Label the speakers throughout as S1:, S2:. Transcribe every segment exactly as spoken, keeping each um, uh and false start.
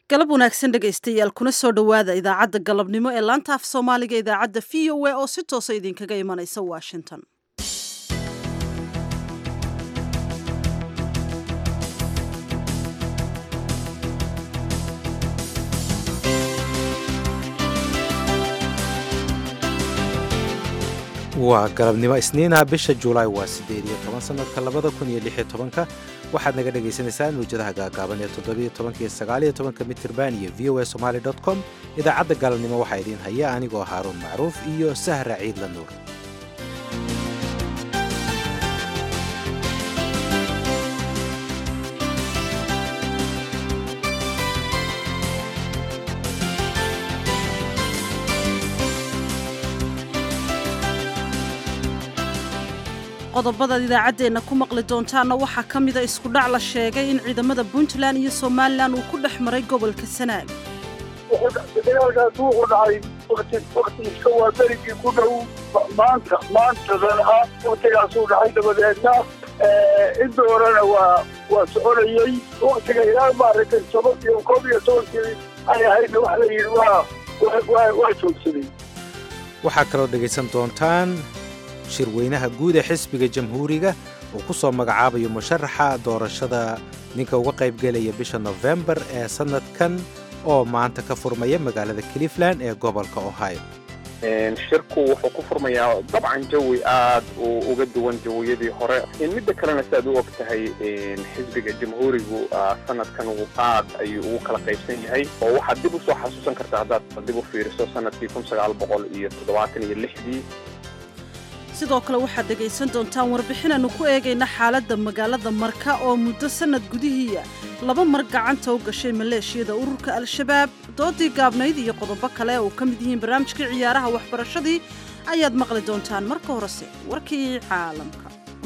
S1: galab wanaagsan dhegaystayaal kuna soo dhowaada idaacadda galabnimo ee laanta af soomaaliga idaacadda v o a oo si toosa idinkaga imanaysa washington.
S2: waa galabnimo isniinaha bisha julaay waa siddeed iyo toban sanadka labada kun iyo lix iyo tobanka waxaad naga dhagaysanaysaan mawjadaha gaagaaban ee toddobiyo tobanka iyo sagaaliyo tobanka mitirban iyo v o a somali dot com idaacadda galabnimo waxaa idiin haya anigoo haaruun macruuf iyo sahra ciidla nuur.
S1: qodobada idaacaddeena ku maqli doontaana waxaa ka mida isku dhac la sheegay in ciidamada puntland iyo somalilan uu ku dhex maray gobolka sanaag.
S3: dagaalkaas wuxuu dhacay wakti iska waa berigii ku dhow maanta maantadan ah waktigaasuu dhacay dabadeedna inta horena waa waa soconayey waktiga ilaa maaragtay toban iyo koob iyo tobankii ay ahaydna wax la yidhi waa waa joogsaday.
S2: waxaa kaloo dhegaysan doontaan shirweynaha guud ee xisbiga jamhuuriga uu ku soo magacaabayo musharaxa doorashada ninka uga qaybgelaya bisha nofembar ee sannadkan oo maanta ka furmaya magaalada cleveland ee gobolka ohio.
S4: shirku wuxuu ku furmayaa dabcan jawi aad uu uga duwan jawiyadii hore. midda kalena si aad u og tahay xisbiga jamhuurigu sanadkan aad ayuu ugu kala qaybsan yahay oo waxaad dib u soo xasuusan kartaa haddaad dib u fiiriso sanadkii kun sagaal boqol iyo toddobaatan iyo lixdii.
S1: sidoo kale waxaad dhegaysan doontaan warbixinaannu ku eegayna xaaladda magaalada marka oo muddo sannad gudihiiya laba mar gacanta u gashay maleeshiyada ururka al-shabaab. doodii gaabnayd iyo qodobo kale oo ka mid yihiin barnaamijkii ciyaaraha waxbarashadii ayaad maqli doontaan. marka horese warkii caalamka.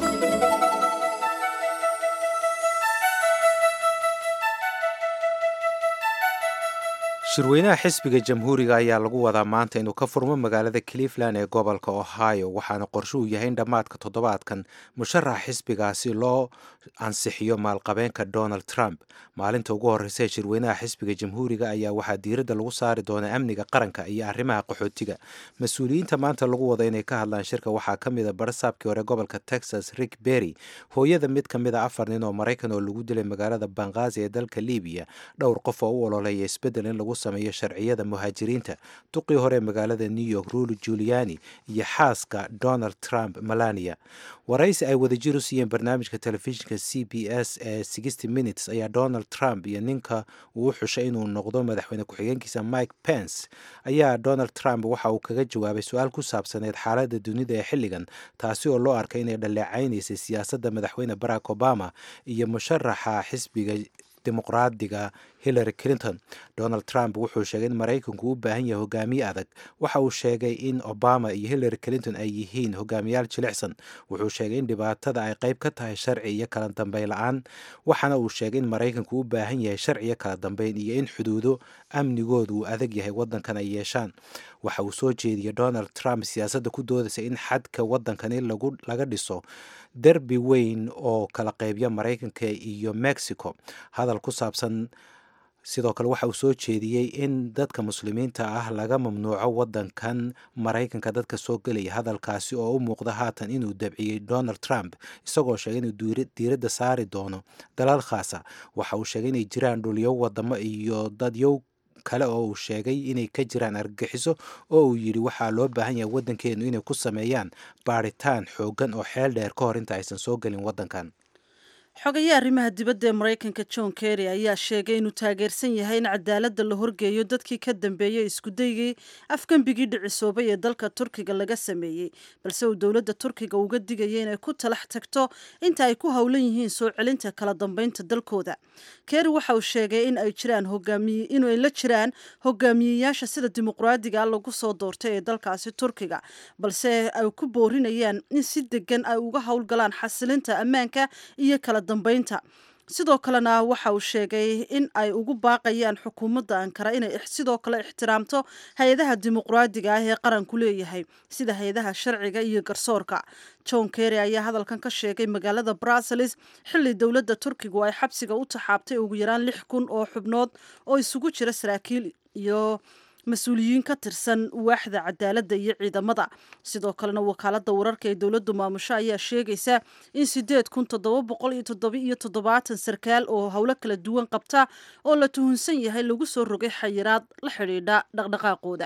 S2: shirweynaha xisbiga jamhuuriga ayaa lagu wadaa maanta inuu ka furmo magaalada cleveland ee gobolka ohio waxaana qorshe uu yahay in dhammaadka toddobaadkan musharaxa xisbigaasi loo ansixiyo maalqabeenka donald trump. maalinta ugu horreysa ee shirweynaha xisbiga jamhuuriga ayaa waxaa diiradda lagu saari doonaa amniga qaranka iyo arrimaha qaxootiga. mas-uuliyiinta maanta lagu wada inay ka hadlaan shirka waxaa ka mid a barsaabkii hore gobolka texas rick berry, hooyada mid ka mid a afar nin oo maraykan oo lagu dilay magaalada bangazi ee dalka libiya, dhowr qof oo u ololeeya isbeddel in lagu sameeyo sharciyada muhaajiriinta, duqii hore magaalada new york rudy giuliani iyo xaaska donald trump melania. waraysi ay wadajir u siiyeen barnaamijka telefishinka c b s ee sixty minutes ayaa donald trump iyo ninka uu u xushay inuu noqdo madaxweyne ku-xigeenkiisa mike pence ayaa donald trump waxa uu kaga jawaabay su-aal ku saabsaneed xaaladda dunida ee xilligan, taasi oo loo arkay inay dhaleecaynaysay siyaasadda madaxweyne barack obama iyo musharaxa xisbiga dimuqraadiga hillary clinton. donald trump wuxuu sheegay in maraykanku u baahan yahay hogaamiye adag. waxa uu sheegay in obama iyo hillary clinton ay yihiin hogaamiyaal jilicsan. wuxuu sheegay in dhibaatada ay qayb ka tahay sharci iyo kala dambeyn la-aan, waxaana uu sheegay in maraykanku u baahan yahay sharci iyo kala dambeyn iyo in xuduudo amnigoodu uu adag yahay waddankan ay yeeshaan. waxa uu soo jeediyey donald trump siyaasadda ku doodaysa in xadka waddankani laga dhiso derbi weyn oo kala qaybya maraykanka iyo mexico. hadal ku saabsan sidoo kale waxa uu soo jeediyey in dadka muslimiinta ah laga mamnuuco waddankan maraykanka dadka soo gelaya. hadalkaasi oo u muuqda haatan inuu dabciyey donald trump, isagoo sheegay inuu diiradda saari doono dalal khaasa. waxa uu sheegay inay jiraan dhulyow wadamo iyo dadyow kale oo uu sheegay inay ka jiraan argagixiso oo uu yidhi waxaa loo baahan yahay waddankeenu inay ku sameeyaan baaritaan xooggan oo xeel dheer ka hor inta aysan soo gelin waddankan.
S1: xogayaha arrimaha dibadda ee maraykanka john kerry ayaa sheegay inuu taageersan yahay in cadaaladda la horgeeyo dadkii ka dambeeyey iskudaygii afgembigii dhicisoobay ee dalka turkiga laga sameeyey, balse uu dowladda turkiga uga digaya inay ku talax tagto inta ay ku howlan yihiin soo celinta kala dambeynta dalkooda. kerry waxa uu sheegay in ay jiraan hogaamiye inay la jiraan hogaamiyeyaasha sida dimuqraadiga lagu soo doortay ee dalkaasi turkiga, balse ay ku boorinayaan in si degan ay uga howlgalaan xasilinta ammaanka iyo kala dambeynta. sidoo kalena waxa uu sheegay in ay ugu baaqayaan xukuumadda ankara inay sidoo kale ixtiraamto hay-adaha dimuqraadiga ah ee qaranku leeyahay sida hay-adaha sharciga iyo garsoorka. John Kerry ayaa hadalkan ka sheegay magaalada Brussels xilli dowladda Turkigu ay xabsiga u taxaabtay ugu yaraan lix kun oo xubnood oo isugu jira saraakiil iyo mas-uuliyiin ka tirsan waaxda cadaaladda iyo ciidamada. Sidoo kalena wakaaladda wararka ee dowladdu maamusho ayaa sheegaysa in sideed kun toddoba boqol iyo toddoba iyo toddobaatan sarkaal oo howlo kala duwan qabta oo la tuhunsan yahay lagu soo rogay xayiraad la xidhiidha dhaqdhaqaaqooda.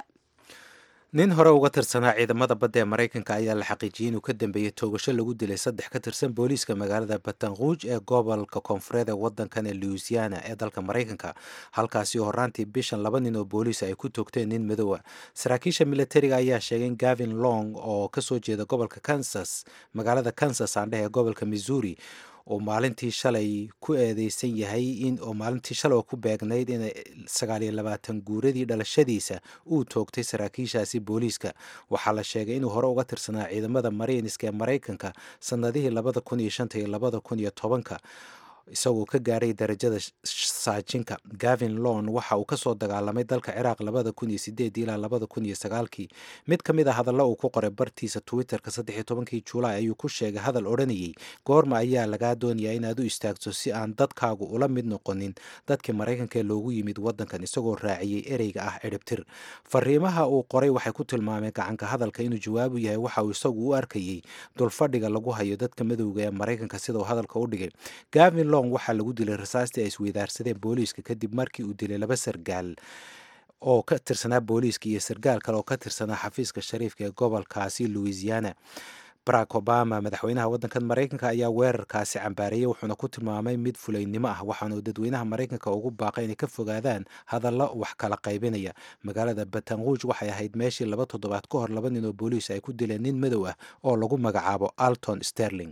S2: nin hore uga tirsanaa ciidamada badda ee maraykanka ayaa la xaqiijiyey inuu ka dambeeyey toogasho lagu dilay saddex ka tirsan booliiska magaalada Baton Rouge ee gobolka koonfureed ee wadankan ee Louisiana ee dalka Maraykanka, halkaasi oo horaantii bishan laba nin oo booliis ay ku toogteen nin madow ah. Saraakiisha militariga ayaa sheegay in Gavin Long oo ka soo jeeda gobolka Kansas, magaalada Kansas aan dhahay gobolka Missouri, oo maalintii shalay ku eedeysan yahay in oo maalintii shalay oo ku beegnayd in sagaal iyo labaatan guuradii dhalashadiisa uu toogtay saraakiishaasi booliiska. Waxaa la sheegay inuu hore uga tirsanaa ciidamada Marines-ka ee Maraykanka sanadihii labada kun iyo shanta iyo labada kun iyo tobanka isagoo ka gaaray darajada saajinka. Gavin Long waxa uu ka soo dagaalamay dalka Ciraaq labada kun iyo sideed ilaa labada kun iyo sagaalkii. Mid ka mid ah hadallo uu ku qoray bartiisa Twitter-ka saddex iyo tobankii Juulaay ayuu ku sheegay hadal odhanayay goorma ayaa lagaa doonayaa inaad u istaagto si aan dadkaagu ula mid noqonin dadkii Maraykanka ee loogu yimid wadankan, isagoo raaciyey ereyga ah ciribtir. Fariimaha uu qoray waxay ku tilmaameen gacanka hadalka inuu jawaabu yahay waxa uu isagu u arkayay dulfadhiga lagu hayo dadka madowga ee Maraykanka sida uu hadalka u dhigay. Gavin Long waxaa lagu dilay rasaastii ay isweydaarsadeen booliiska kadib markii uu dilay laba sargaal oo ka tirsanaa booliiska iyo sargaal kale oo ka tirsanaa xafiiska shariifka ee gobolkaasi Louisiana. Barack Obama, madaxweynaha wadankan Maraykanka, ayaa weerarkaasi cambaareeyey wuxuuna ku tilmaamay mid fulaynimo ah, waxaana dadweynaha Maraykanka ugu baaqay inay ka fogaadaan hadallo wax kala qaybinaya. Magaalada Baton Rouge waxay ahayd meeshii laba toddobaad ka hor laba nin oo booliis ay ku dileen nin madow ah oo lagu magacaabo Alton Sterling.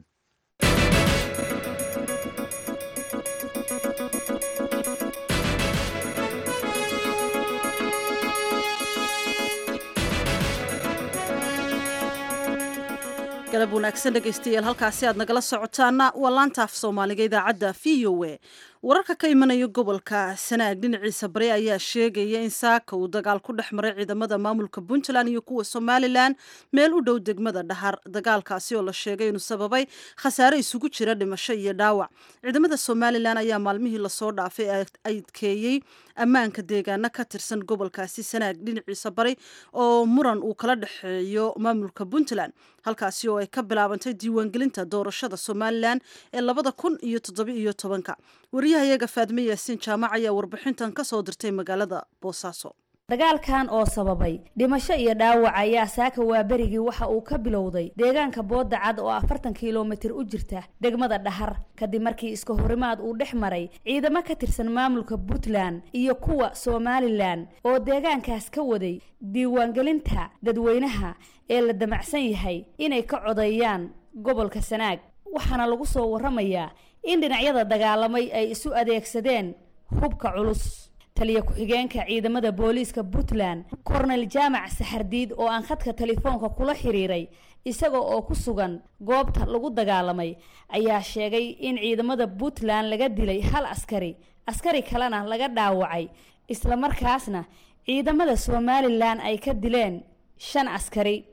S1: galab wanaagsan dhegaystayaal, halkaasi aad nagala socotaana waa laanta af soomaaliga idaacadda V O A. wararka ka imanaya gobolka Sanaag dhinaciisa bari ayaa sheegaya in saaka uu dagaal ku dhex maray ciidamada maamulka Puntland iyo kuwa Somaliland meel u dhow degmada Dhahar. dagaalkaasi oo la sheegay inuu sababay khasaare isugu jira dhimasho iyo dhaawac. ciidamada Somaliland ayaa maalmihii la soo dhaafay adkeeyay ammaanka deegaana ka tirsan gobolkaasi Sanaag dhinaciisa bari oo muran uu kala dhaxeeyo maamulka Puntland, halkaasi oo ay ka bilaabantay diiwaangelinta doorashada Somaliland ee labada kun iyo toddoba iyo tobanka. wariyahayaga Faadme Yaasiin Jaamac ayaa warbixintan ka soo dirtay magaalada Boosaaso.
S5: dagaalkan oo sababay dhimasho iyo dhaawac ayaa saaka waa berigii waxa uu ka bilowday deegaanka Booda Cad oo afartan kiiloomitir u jirta degmada Dhahar, kadib markii iska horimaad uu dhex maray ciidamo ka tirsan maamulka Puntland iyo kuwa Somaliland oo deegaankaas ka waday diiwaangelinta dadweynaha ee la damacsan yahay inay ka codeeyaan gobolka Sanaag. waxaana lagu soo waramayaa in dhinacyada dagaalamay ay isu adeegsadeen hubka culus. taliye ku-xigeenka ciidamada booliiska Puntland Colonel Jaamac Saxardiid oo aan khadka telefoonka kula xiriiray isaga oo ku sugan goobta lagu dagaalamay ayaa sheegay in ciidamada Puntland laga dilay hal askari askari kalena laga dhaawacay, isla markaasna ciidamada Somaliland ay ka dileen shan askari.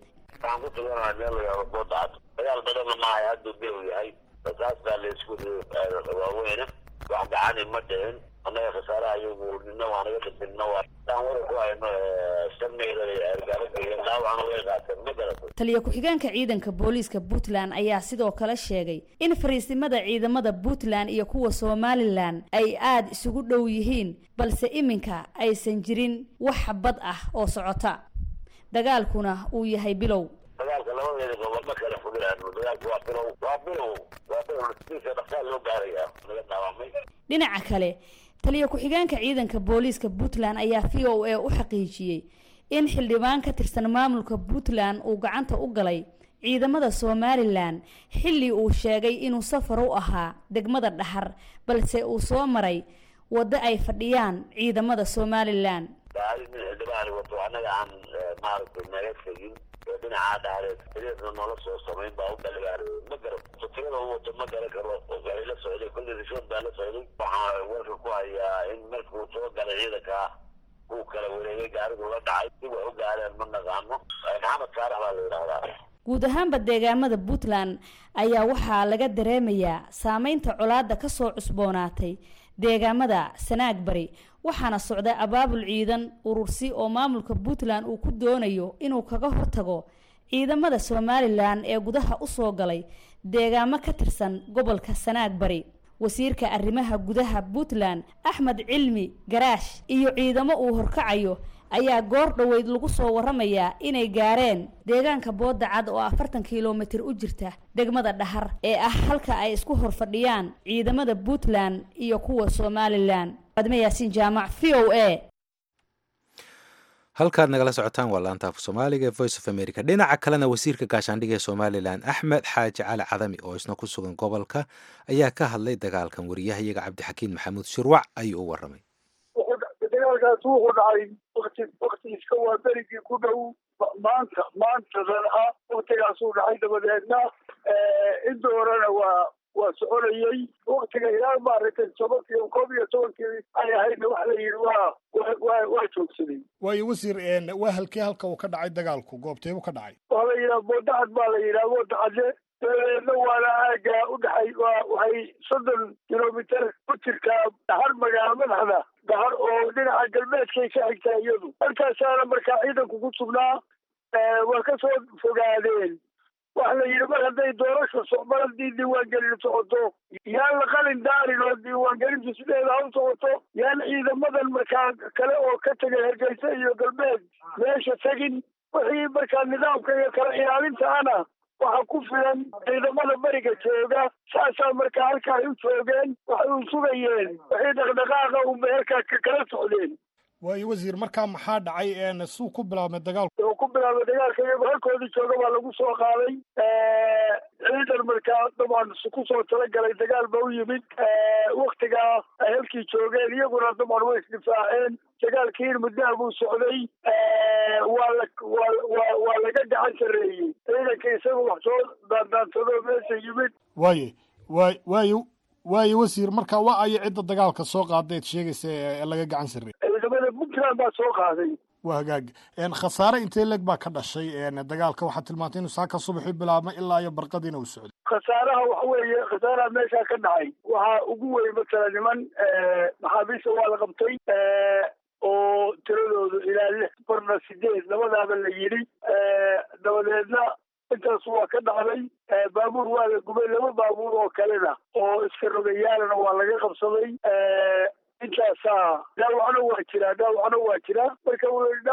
S6: dagaal badan ma aha hadda uu yahay taasba la isku waaweyn wax gacan ma dheen anaga khasaaraha iyagu nina waan naga dhibno waa taan war ku hayno sameeyay argagax dhaawac weyn qaatay ma garato.
S5: taliye ku-xigeenka ciidanka booliiska Puntland ayaa sidoo kale sheegay in fariisimada ciidamada Puntland iyo kuwa Somaliland ay aad isugu dhow yihiin, balse iminka aysan jirin wax bad ah oo socota, dagaalkuna uu yahay bilow.
S6: dagaalka labadeeda gobol ma kala fogayaan, dagaalku waa bilow waa bilow waa bilow si dhaqaale loo gaaraya laga dhaawamay.
S5: dhinaca kale taliye ku-xigeenka ciidanka booliiska Puntland ayaa V O A u xaqiijiyay in xildhibaan ka tirsan maamulka Puntland uu gacanta u galay ciidamada Somaliland xilli uu sheegay inuu safar u ahaa degmada Dhahar, balse uu soo maray wada ay fadhiyaan ciidamada Somaliland.
S6: xildhibaan wato anaga aan maaragtay naga dhinaca Dhahar sidoo nolol soo sameyn baa u dalgaaray ma garo tirada wato ma garo karo oo gaariga socday kulli rishood baa la socday waxaa warka ku hayaa in markuu soo galay ciidanka uu kala wareegay gaarigu la dhacay si wax u gaareen ma naqaano maxamed saarax baa la yidhaahdaa.
S5: guud ahaanba deegaamada Puntland ayaa waxaa laga dareemayaa saameynta colaadda ka soo cusboonaatay deegaamada Sanaag Bari waxaana socda abaabul ciidan urursi oo maamulka Puntland uu ku doonayo inuu kaga hortago ciidamada Somaliland ee gudaha u soo galay deegaamo ka tirsan gobolka Sanaag Bari. wasiirka arrimaha gudaha Puntland Axmed Cilmi Garaash iyo ciidamo uu horkacayo ayaa goor dhaweyd lagu soo waramayaa inay gaareen deegaanka Booda Cad oo afartan kiiloomitir u jirta degmada Dhahar ee ah halka ay isku horfadhiyaan ciidamada Puntland iyo kuwa Somaliland. Fadme Yaasin Jaamac V O A.
S2: halkaad nagala socotaan waa laanta af Soomaaliga ee Voice of America. dhinaca kalena wasiirka gaashaandhigga ee Somaliland Axmed Xaaji Cali Cadami oo isna ku sugan gobolka ayaa ka hadlay dagaalkan. wariyahayaga Cabdixakiin Maxamuud Shirwac ayuu u waramay.
S3: dagaalkaas wuxuu dhacay waqti waqti iska waa berigii ku dhow maanta maantadan ah waqtigaasuu dhacay dabadeedna inta horena waa waa soconayey waqtiga ilaa maaragtay tobankii koob iyo tobankii ay ahaydna wax la yidhi waa waa waa joogsaday.
S7: waayo wasiir waa halkee halka uu ka dhacay dagaalku goobteebu ka dhacay?
S3: waa la yidhaha boodacad baa la yidhaha boodacade dabadeedna waana aaga u dhexay waa waxay soddon kilomitir ku jirtaa Dhahar magaalo madaxda Dhahar oo dhinaca galbeedkay ka xigtaa iyadu. halkaasaana markaa ciidanku ku sugnaa waa ka soo fogaadeen. waxa la yidhi mar hadday doorasho mar haddii diiwaangelin socoto yaan la qalin daarin oo diiwaangelintu sideeda ha u socoto yaan ciidamadan markaa kale oo ka tegay Hargeysa iyo galbeed meesha tegin. wixii markaa nidaamka iyo kala ilaalintaana waxa ku filan ciidamada bariga jooga saasaa markaa halka ay u joogeen waxay u sugayeen wixii dhaqdhaqaaqa unbay halkaa kala socdeen.
S7: waayo wasiir markaa maxaa dhacay suu ku bilaabmay dagaalku?
S3: wuxuu ku bilaabmay dagaalka iyagoo halkoodii jooga baa lagu soo qaaday ciidan markaa dabcan ku soo talagalay dagaal ba u yimid waktigaa ay halkii joogeen iyaguna dabcan way isdifaaceen. dagaalkii muddaha buu socday waa la waa waa laga gacan sareeyey ciidanka isagu wax soo daandaansadoo meesha yimid.
S7: waaye waay waayo waayo wasiir markaa waa aya cidda dagaalka soo qaadayd sheegaysa ee laga gacan sareeyey?
S3: ciidamada Puntland baa soo qaaday.
S7: waa hagaag khasaare intee leeg baa ka dhashay dagaalka? waxaa tilmaantay inuu saaka subaxii bilaabmay ilaa iyo barqadiina uu socday.
S3: khasaaraha waxa weeye khasaaraha meeshaa ka dhacay waxaa ugu weyn matala niman maxaabiista waa la qabtay oo tiradoodu ilaa lix barna sideed labadaaba la yidhi. dabadeedna intaas waa ka dhacday. baabuur waa la gubay laba baabuur oo kalena oo iska rogayaalana waa laga qabsaday. intaasaa dhaawacna waa jiraa dhaawacna waa jiraa marka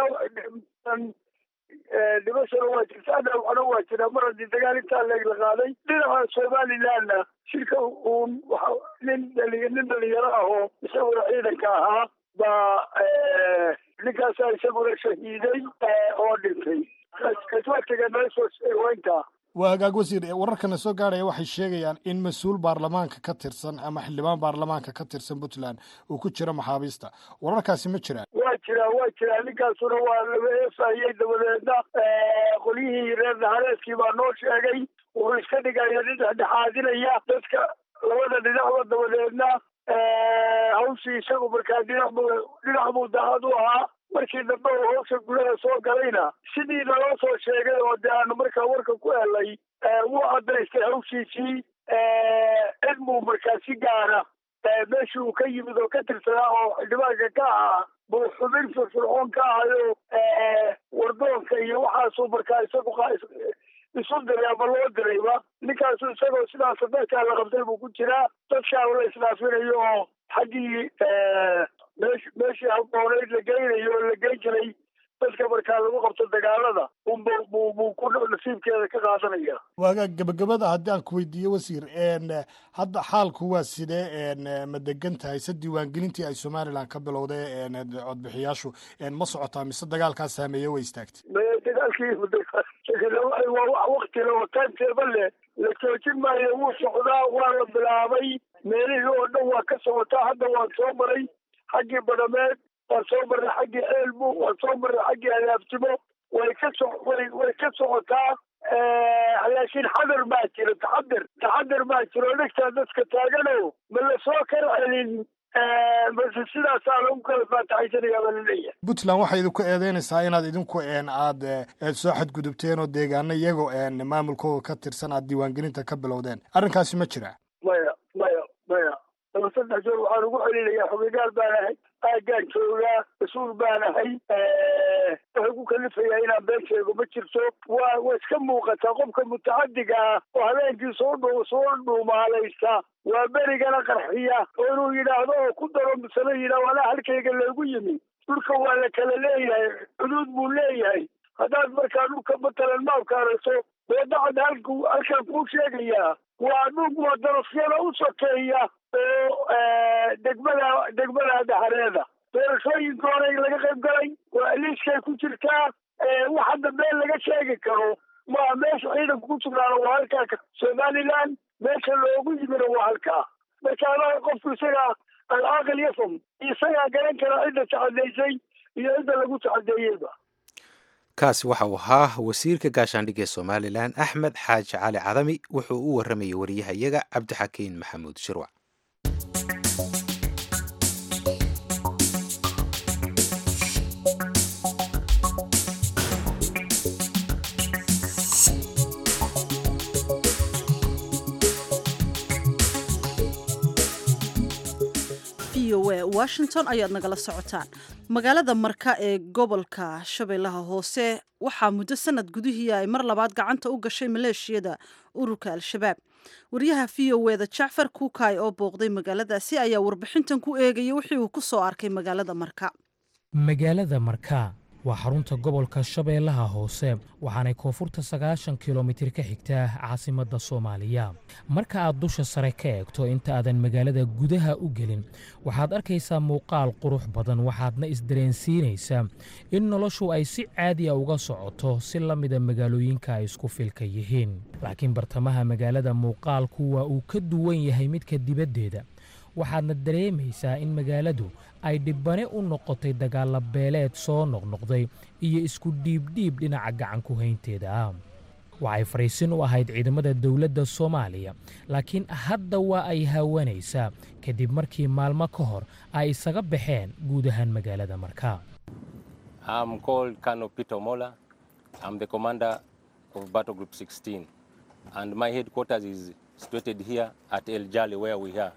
S3: dhimashana waa jirtaa dhaawacna waa jiraa mar haddii dagaal intaa leeg la qaaday. dhinaca Somalilandna shirka uun waxa nin dhali nin dhalinyaro ah oo isaguna ciidanka ahaa baa ninkaasaa isaguna shahiiday oo dhintay. kaswatiga meesoo weynta
S7: waa hagaag wasiir wararkana soo gaaraya waxay sheegayaan in mas-uul baarlamaanka ka tirsan ama xildhibaan baarlamaanka ka tirsan Puntland uu ku jiro maxaabiista. wararkaasi ma jiraan?
S3: waa jiraa waa jiraa ninkaasuna waa laga eefayey dabadeedna qolyihii reer Dhahareedkii baa noo sheegay wuxuu iska dhigaya nin dhexdhexaadinaya dadka labada dhinacba. dabadeedna hawshii isagu markaa dhinac buu dhinac buu daacad u ahaa. markii dambe oo hawsha gudaha soo galayna sidii naloo soo sheegay oo dee aanu markaa warka ku helay wuu cadaystay hawshiisii in buu markaa si gaara meeshii uu ka yimid oo ka tirsanaa oo xildhibaanka ka ahaa buu xubin firfircoon ka ahayo wardoonka iyo waxaasuu markaa isagu isu diray ama loo dirayba. ninkaasu isagoo sidaas dadkaa la qabtay buu ku jiraa. dadkaa la isdhaafinayo oo xaggii meesh meeshii habooneyd la geynayo oo la geyn jiray dadka markaa lagu qabto dagaalada unbu buu buu ku nasiibkeeda ka qaadanaya.
S7: waaga gabagabada haddii aan ku weydiiyo wasiir hadda xaalku waa sidee ma degan tahay se diiwaangelintii ay Somaliland ka bilowday codbixiyaashu ma socotaa mise dagaalkaas saameeyey way istaagtay?
S3: dagaalkii waa waqti loo taanteeba le la joojin maayo wuu socdaa waa la bilaabay meelihii oo dhan waa ka socotaa. hadda waan soo maray xaggii Badhameed waan soo marray xaggii Ceelbu waan soo marray xaggii Alaabtimo way ka so way way ka socotaa. laakiin xadar baa jiro taxadar taxadar baa jiro dhegtaa dadka taagano ma la soo kala celin base sidaasaa lagu kala faataxaysanayaa baa laleeyahay.
S7: puntland waxay idinku eedeynaysaa inaad idinku aad soo xadgudubteen oo deegaano iyagoo maamulkooda ka tirsan aad diiwaangelinta ka bilowdeen arrinkaasi ma jira?
S3: maya maya maya laba saddex jeer waxaan ugu celinayaa xogegaal baan ahay aaggaan joogaa mas-uul baan ahay waxay ku kalifayaa inaan been sheego ma jirto waa waa iska muuqataa qofka mutacadiga ah oo habeenkii soo dhu soo dhuumaalaysta waa berigana qarxiya oo inuu yidhaahdo oo ku daro misano yidhaah anaa halkayga loogu yimi dhulka waa la kala leeyahay xuduud buu leeyahay haddaad markaa dhulka matalan maabka aragto wadacad halku halkaan kuu sheegayaa waa dhul madarafyada u sokeeya oo degmada degmada dahareeda doorashooyinka hore laga qayb galay waa liiskay ku jirtaa wax hadda been laga sheegi karo ma meesha ciidanku ku sugnaana waa halkaa somaliland meesha loogu yimina waa halkaa marka adaa qofku isagaa alcaaqil yafam isagaa garan kara cidda tacadaysay iyo cidda lagu tacadeeyeyba.
S2: kaasi waxa uu ahaa wasiirka gaashaandhigga ee somalilan axmed xaaji cali cadami wuxuu u waramayay wariyahayaga cabdixakiin maxamuud shirwac.
S1: washington ayaad nagala socotaan. magaalada marka ee gobolka shabeellaha hoose waxaa muddo sanad gudihii ay mar labaad gacanta u gashay maleeshiyada ururka al-shabaab. wariyaha v o eda jacfar kuukay oo booqday magaaladaasi ayaa warbixintan ku eegaya wixii uu ku soo arkay magaalada marka.
S8: magaalada marka waa xarunta gobolka shabeellaha hoose waxaanay koonfurta sagaashan kilomitir ka xigtaa caasimadda soomaaliya. marka aad dusha sare ka eegto inta aadan magaalada gudaha u gelin waxaad arkaysaa muuqaal qurux badan waxaadna isdareensiinaysaa in noloshu ay si caadiya uga socoto si la mida magaalooyinka ay isku filka yihiin. laakiin bartamaha magaalada muuqaalku waa uu ka duwan yahay midka dibaddeeda. waxaadna dareemaysaa in magaaladu ay dhibbane u noqotay dagaalla beeleed soo noqnoqday iyo isku dhiibdhiib dhinaca gacan ku haynteeda ah. waxay fariisin u ahayd ciidamada dowladda soomaaliya laakiin hadda waa ay haawanaysaa kadib markii maalmo ka hor ay isaga baxeen guud ahaan magaalada marka.
S9: I'm called Colonel Peter Mola. I'm the commander of Battle Group sixteen and my headquarters is situated here at El Jali where we are.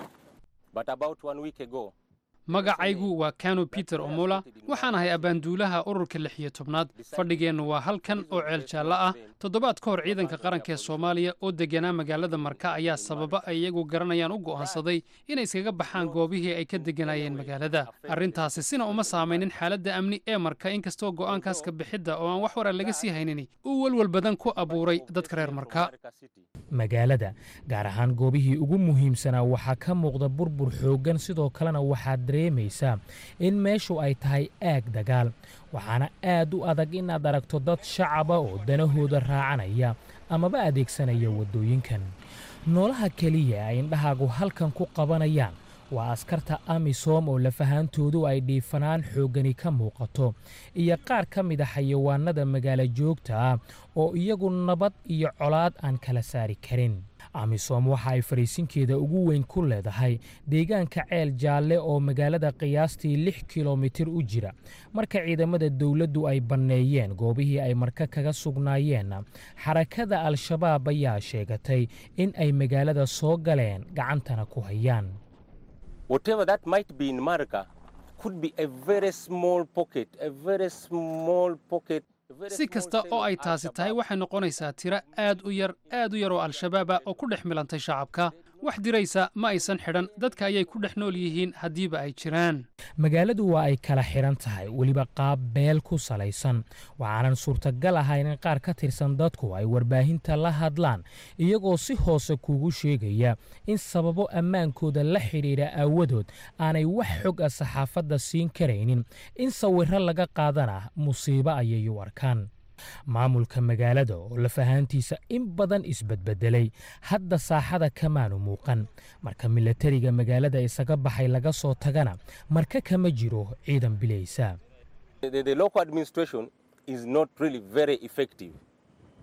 S9: But about one week ago
S10: magacaygu waa Kano Peter Omola waxaan ahay abaanduulaha ururka lix iyo tobnaad fadhigeennu waa halkan oo ceel jaallo ah. toddobaad ka hor ciidanka qaranka ee Soomaaliya oo deganaa magaalada Marka ayaa sababa ay iyagu garanayaan u go'aansaday inay iskaga baxaan goobihii ay ka deganayeen magaalada. arrintaasi sina uma saameynin xaaladda amni ee Marka inkastoo go'aankaas ka bixidda oo aan wax warar laga sii haynin uu walwal badan ku abuuray dadka reer Marka.
S8: magaalada gaar ahaan goobihii ugu muhiimsanaa waxaa ka muuqda burbur xooggan sidoo kalena waxaa dareemaysaa in meeshu ay tahay aag dagaal waxaana aad u adag inaad aragto dad shacaba oo danahooda raacanaya amaba adeegsanaya waddooyinkan. noolaha keliya ay indhahaagu halkan ku qabanayaan waa askarta amisom oo lafahaantoodu ay dhiifanaan xooggani ka muuqato iyo qaar ka mid a xayawaanada magaalo joogta ah oo iyagu nabad iyo colaad aan kala saari karin. amisom waxa ay fariisinkeeda ugu weyn ku leedahay deegaanka ceel jaalle oo magaalada qiyaastii lix kilomitir u jira. marka ciidamada dowladdu ay banneeyeen goobihii ay marka kaga sugnaayeen xarakada al-shabaab ayaa sheegatay in ay magaalada soo galeen gacantana ku hayaan.
S9: Whatever that might be in Marka could be a very small pocket, a very small pocket.
S10: si kasta oo ay taasi tahay waxay noqonaysaa tiro aad u yar aad u yar oo al-shabaab ah oo ku dhex milantay shacabka. wax diraysa ma aysan xidhan dadka ayay ku dhex nool yihiin haddiiba ay jiraan.
S8: magaaladu waa ay kala xidhan tahay weliba qaab beel ku salaysan waxaanan suurtagal ahayn in qaar ka tirsan dadku ay warbaahinta la hadlaan iyagoo si hoose kuugu sheegaya in sababo ammaankooda la xidhiidha aawadood aanay wax xog ah saxaafadda siin karaynin in sawirro laga qaadana musiibo ayay u arkaan. maamulka magaalada oo lafahaantiisa in badan isbadbedelay hadda saaxada kamaanu muuqan. marka milatariga magaalada isaga baxay laga soo tagana marka kama jiro ciidan bilaysa.
S9: The, the local administration is not really very effective.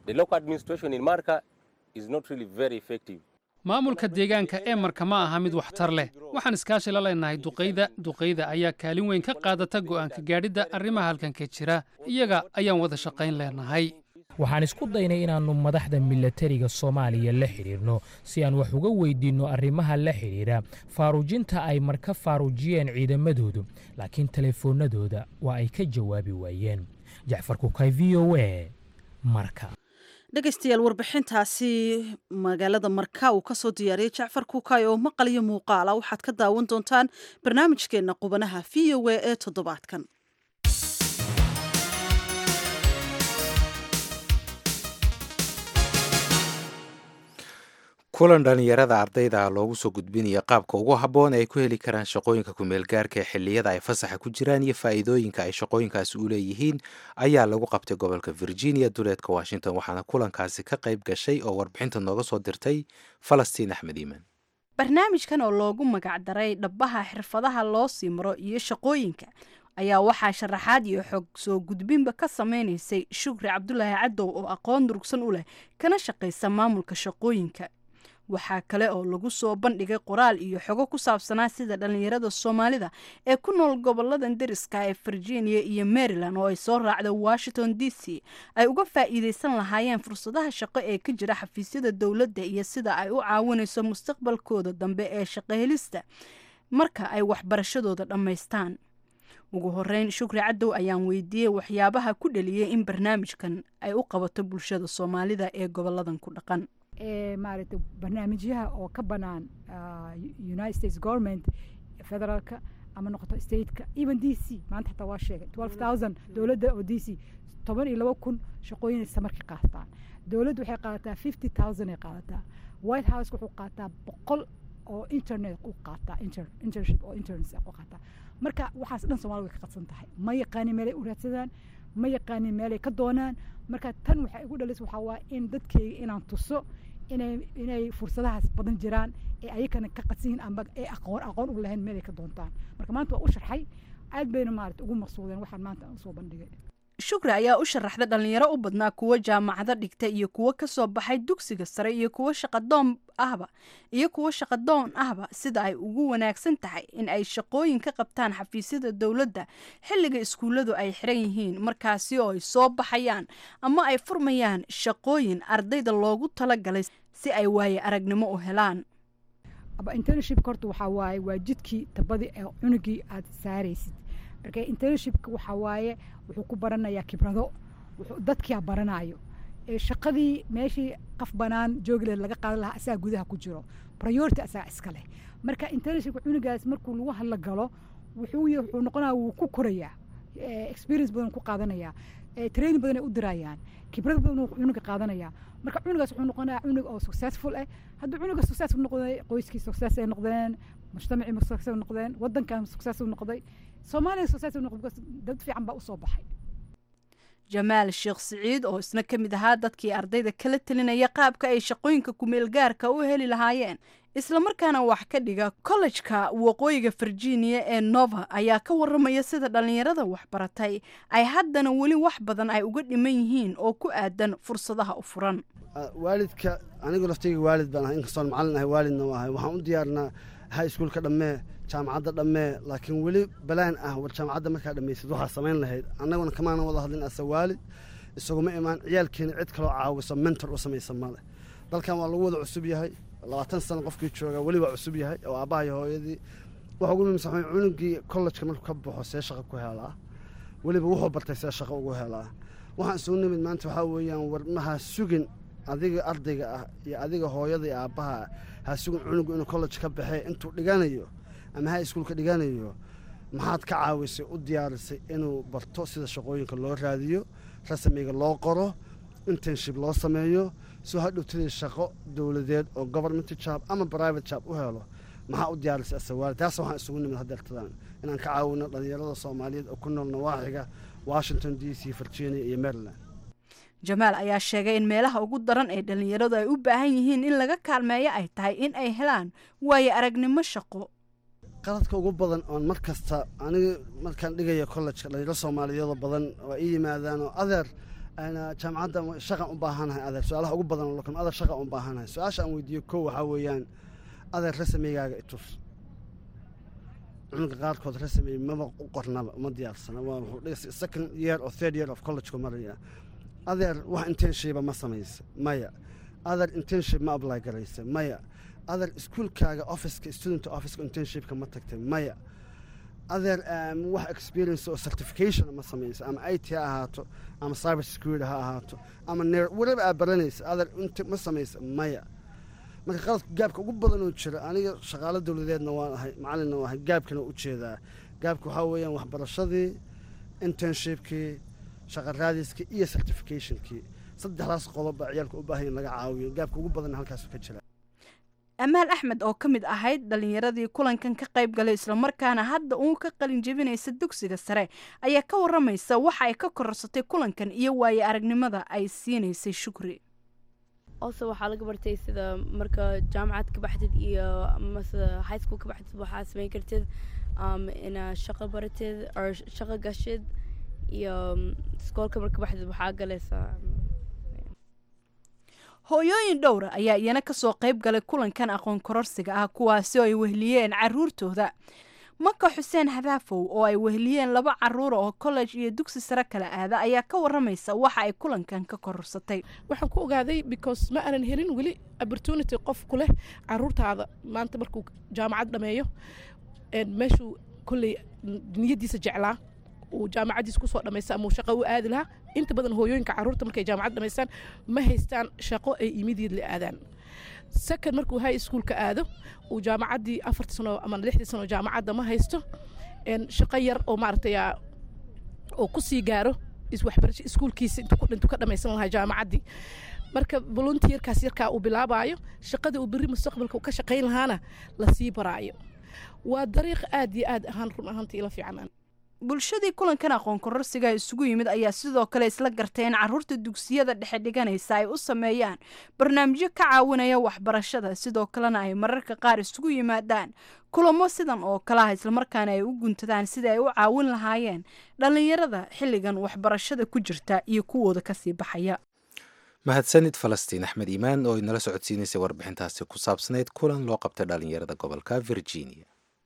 S9: The local administration in Marka is not really very effective.
S10: maamulka deegaanka ee marka ma aha mid waxtar leh waxaan iskaashi la leenahay duqeyda duqeyda ayaa kaalin weyn ka qaadata go'aanka gaadhidda arrimaha halkan ka jira iyaga ayaan wada shaqayn leenahay
S8: waxaan isku daynay inaannu madaxda milatariga soomaaliya la xidhiirno si aan wax uga weydiinno arrimaha la xidhiidha faaruujinta ay marka faaruujiyeen ciidamadoodu laakiin telefoonnadooda waa ay ka jawaabi waayeen jacfar kukay v o a marka
S1: dhegaystayaal warbixintaasi magaalada marka uu ka soo diyaariyey jacfar kukay oo maqal iyo muuqaala waxaad ka daawan doontaan barnaamijkeenna qubanaha v o a ee toddobaadkan
S2: kulan dhalinyarada ardayda loogu soo gudbinaya qaabka ugu habboon ay ku heli karaan shaqooyinka kumeelgaarka ee xilliyada ay fasaxa ku jiraan iyo faa'iidooyinka ay shaqooyinkaasi u leeyihiin ayaa lagu qabtay gobolka virginia duleedka washington waxaana kulankaasi ka qayb gashay oo warbixinta nooga soo dirtay falastiin axmed iimaan
S11: barnaamijkan oo loogu magacdaray dhabbaha xirfadaha loo sii maro iyo shaqooyinka ayaa waxaa sharaxaad iyo xog soo gudbinba ka samaynaysay shukri cabdulaahi cadow oo aqoon durugsan u leh kana shaqaysa maamulka shaqooyinka waxaa kale oo lagu soo bandhigay qoraal iyo xogo ku saabsanaa sida dhalinyarada soomaalida ee ku nool goboladan deriska ee virginia iyo maryland oo ay soo raacda washington d c ay uga faa'iidaysan lahaayeen fursadaha shaqo ee ka jira xafiisyada dowladda iyo sida ay u caawinayso mustaqbalkooda dambe ee shaqohelista marka ay waxbarashadooda dhammaystaan ugu horeyn shukri cadow ayaan weydiiyey waxyaabaha ku dhaliyey in barnaamijkan ay u qabato bulshada soomaalida ee goboladan ku dhaqan
S12: maaragtay barnaamijyaha oo ka banaan united states government federaalka ama noqoto stateka even d c maanta xataa waa sheegay twelve thousand dowladda oo d c toban iyo laba kun shaqooyin samarkii qaataan dowladdu waxay qaadataa fifty thousand ay qaadataa white house wuxuu qaataa boqol oo internet u qaataa internship oo interns u qaataa marka waxaas dhan Soomaaliya way ka qadsan tahay ma yaqaanin meelay u raadsadaan ma yaqaanin meelay ka doonaan marka tan waxay ugu dhalis waxa waa in dadkayga inaan tuso inay inay fursadahaas badan jiraan ee ayakana ka qadsiin amba ee aqoon aqoon u lahayn meelay ka doontaan marka maanta waa u sharxay aad bayna maaragtay ugu maqsuudeen waxaan maanta aan soo bandhigay
S11: shukri ayaa u sharaxda dhalinyaro u badnaa kuwa jaamacado dhigta iyo kuwa ka soo baxay dugsiga sare iyo kuwa shaqadoon ahba iyo kuwa shaqadoon ahba sida ay ugu wanaagsan tahay in ay shaqooyin ka qabtaan xafiisyada dowladda xilliga iskuulladu ay xiran yihiin markaasi oo ay soo baxayaan ama ay furmayaan shaqooyin ardayda loogu talagalay si ay waaye aragnimo u helaan
S12: aba internship kortu waxa waaye waa jidkii tabadii ee cunugii aad saaraysid marka internshipka waxa waaye wuxuu ku baranayaa khibrado wuxuu dadkii baranayo ee shaqadii meeshii qaf banaan joogile laga qaadan lahaa asaa gudaha ku jiro priority asaa iska leh marka internshipka cunugaas markuu lagu hadla galo wuxuu wuxuu noqonayaa wuu ku korayaa experience badan ku qaadanayaa training badan ay u dirayaan khibrad badan cunuga qaadanaya marka cunugaas wuxuu noqonayaa cunug oo successful ah hadduu cunuga successful noqday qoyskii success ay noqdeen mujtamacii success ay noqdeen wadankan success uu noqday Soomaaliya success uu noqday dad fiican baa u soo baxay
S11: jamaal sheekh siciid oo isna ka mid ahaa dadkii ardayda kala talinaya qaabka ay shaqooyinka kumeel gaarka u heli lahaayeen isla markaana wax ka dhiga college-ka waqooyiga Virginia ee Nova ayaa ka waramaya sida dhalinyarada waxbaratay ay haddana weli wax badan ay uga dhiman yihiin oo ku aadan fursadaha u furan
S13: waalidka anigu laftayga waalid baan ahay inkastoo macallin ahay waalidna waa waxaan u diyaarnaa high school ka dhamee jaamacadda dhamee laakiin weli balaan ah war jaamacadda markaa dhammaysid waxaa samayn lahayd annaguna kamaana wada hadlin asa waalid isaguma imaan ciyaalkeena cid kaloo caawiso mentor u samaysa male dalkan waa lagu wada cusub yahay labaatan sano qofkii jooga weli waa cusub yahay oo aabbaha iyo hooyadii waxa ugu muhiimsan waxaa cunugii college-ka markuu ka baxo see shaqo ku helaa weliba wuxuu bartay see shaqo ugu helaa waxaan isugu nimid maanta waxaa weeyaan war maha sugin adiga ardayga ah iyo adiga hooyada iyo aabbaha ha sugin cunugu inuu college ka baxee intuu dhiganayo ama high school ka dhiganayo maxaad ka caawisay u diyaarisay inuu barto sida shaqooyinka loo raadiyo rasmiga loo qoro internship loo sameeyo soo hadhowtay shaqo dawladeed oo government job ama private job u helo maxaa u diyaarisay asawaal taas waxaan isugu nimid hadeertadaan inaan ka caawino dhalinyarada Soomaaliyeed oo ku nool nawaaxiga Washington D C Virginia iyo Maryland
S11: jamaal ayaa sheegay in meelaha ugu daran ee dhalinyaradu ay u baahan yihiin in laga kaalmeeyo ay tahay in ay helaan waayo aragnimo shaqo
S13: qaladka ugu badan oo mar kasta aniga markaan dhigayo college dhalinyaro Soomaaliyeed badan oo ay yimaadaan oo adeer أنا جامعة شقة أباهنها هذا سؤالها أقول بدن لكن هذا شقة أباهنها سؤال عن ودي كو حويان هذا رسمي جا توس عنق قارد كود رسمي ما قرنا ما ديار سنة و second year or third year of college كمرية هذا واحد internship ما سميس مايا هذا internship ما أبلاي جريسة مايا هذا school كاجا office student office internship كم تكتب مايا other um, wax experience or certification ama sameeyay ama I T ahaato ama cyber security ha ahaato ama near whatever aad baranaysa other inta ma sameeyay maya marka qalad gaabka ugu badan oo jira aniga shaqaale dawladeedna waan ahay macallinna waan ahay gaabkana u jeedaa gaabka waxa weeyaan waxbarashadii internshipkii shaqo raadiskii iyo certificationkii saddexdaas qodob baa ciyaalka u baahan laga caawiyo gaabka ugu badan halkaas ka jira
S11: amaal axmed oo ka mid ahayd dhalinyaradii kulankan ka qayb galay islamarkaana hadda uu ka qalin jebinaysa dugsiga sare ayaa ka waramaysa waxa ay ka korarsatay kulankan iyo waaye aragnimada ay siinaysay shukri
S14: also waxaa laga bartay sida marka jaamacad ka baxdid iyo ama high school ka baxdid waxaa samayn kartid um, ina shaqo baratid or shaqo gashid iyo iskoolka marka baxdid waxaa galaysaa
S11: hooyooyin dhowra ayaa iyana ka soo qayb galay kulankan aqoon kororsiga ah kuwaasi oo ay wehliyeen caruurtooda maka xuseen hadaafow oo ay wehliyeen laba caruur oo college iyo dugsi sare kala aada ayaa ka waramaysa waxa ay kulankan ka kororsatay
S15: waxaan ku ogaaday because ma aanan helin weli opportunity qof ku leh caruurtaada maanta markuu jaamacad dhameeyo meeshuu kolley niyadiisa jeclaa uu jaamacadiisa kusoo dhamaysa ama uu shaqo u aadi lahaa inta badan hooyooyinka caruurta markay jaamacad dhamaystaan ma haystaan shaqo ay immediately aadaan second markuu high schoolka aado uu jaamacaddii afartii sano ama lixdii sano jaamacadda ma haysto shaqo yar oo maaragtay oo kusii gaaro iswaxbarasho iskuulkiisa intuu ku dhintu ka dhamaysan lahaa jaamacaddii marka volunteerkaas yarkaa uu bilaabayo shaqada uu berri mustaqbalka ka shaqayn lahaana lasii baraayo waa dariiq aad iyo aad ahaan run ahaantii ila fiican
S11: bulshadii kulankan aqoon kororsiga isugu yimid ayaa sidoo kale isla gartay in caruurta dugsiyada dhexe dhiganaysa ay u sameeyaan barnaamijyo ka caawinaya waxbarashada sidoo kalena ay mararka qaar isugu yimaadaan kulamo sidan oo kale ah islamarkaana ay u guntadaan sidii ay u caawin lahaayeen dhallinyarada xilligan waxbarashada ku jirta iyo kuwooda kasii baxaya
S2: mahadsanid falastiin axmed iimaan oo inala socodsiinaysay warbixintaasi ku saabsanayd kulan loo qabtay dhallinyarada gobolka virginia.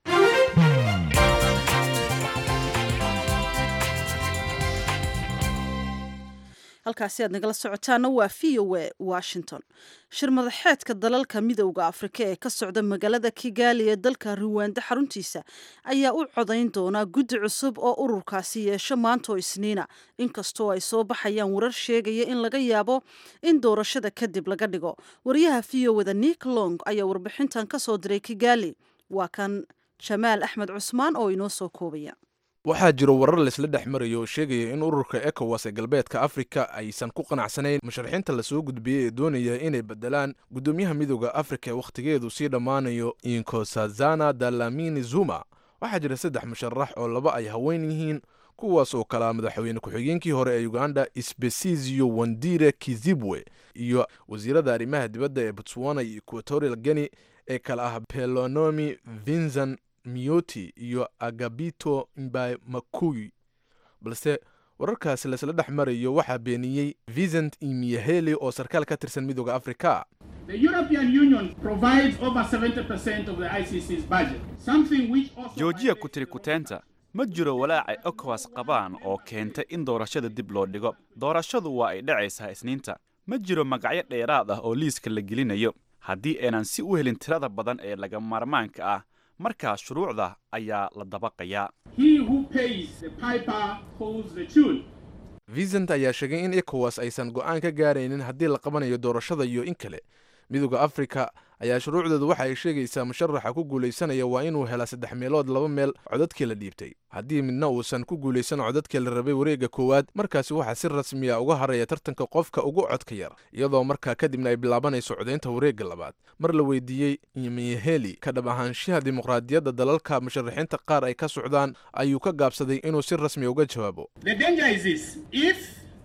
S1: halkaasi aad nagala socotaana waa v o a washington shir madaxeedka dalalka midowda afrika ee ka socda magaalada kigali ee dalka ruwanda xaruntiisa ayaa u codayn doonaa guddi cusub oo ururkaasi yeesho maanta oo isniina inkastoo ay soo baxayaan warar sheegaya in laga yaabo in doorashada kadib laga dhigo wariyaha v o wada nick long ayaa warbixintan ka soo diray kigali waa kan jamaal axmed cusmaan oo inoo soo koobaya.
S16: waxaa jiro warar laisla dhex marayo oo sheegaya in ururka ecowas ee galbeedka afrika aysan ku qanacsanayn musharaxiinta lasoo gudbiyey ee doonaya inay bedelaan guddoomiyaha midooda afrika ee wakhtigeedu sii dhammaanayo inkosazana dalamini zuma waxaa jira saddex musharax oo laba ay haween yihiin kuwaas oo kalaa madaxweyne ku-xigeenkii hore ee uganda isbesizio wandire kizibwe iyo wasiirada arrimaha dibadda ee botswana iyo equatorial guinea ee kala ah pelonomi vincent miyoti iyo agabito mbaye makuyi balse wararkaasi laisla dhex marayo waxaa beeniyey Vincent Imiyaheli oo sarkaal ka tirsan midooda Afrika.
S17: The European Union provides over seventy percent of the I C C's budget, something which also
S18: Georgia ku tiri kutenta ma jiro walaac ECOWAS qabaan oo keenta in doorashada dib loo dhigo. Doorashadu waa ay dhacaysaa Isniinta. Ma jiro magacyo dheeraad ah oo liiska la gelinayo haddii aanan si u helin tirada badan ee laga maarmaanka ah. markaa shuruucda ayaa la dabaqayaa.
S17: He who pays the piper holds the tune.
S16: Vincent ayaa sheegay in ECOWAS aysan go'aan ka gaaraynin haddii la qabanayo doorashada iyo in kale. midooda Afrika ayaa shuruucdeedu waxa ay sheegaysaa musharaxa ku guuleysanaya waa inuu hela saddex meelood laba meel codadkii la dhiibtay. haddii midna uusan ku guuleysan codadkii la rabay wareegga koowaad markaasi waxaa si rasmi ah uga haraya tartanka qofka ugu codka yar iyadoo markaa kadibna ay bilaabanayso codeynta wareegga labaad. mar la weydiiyey Imiyaheli ka dhab ahaanshaha dimuqraadiyadda dalalka musharaxiinta qaar ay ka socdaan ayuu ka gaabsaday inuu si rasmi uga jawaabo.
S17: The danger is this: if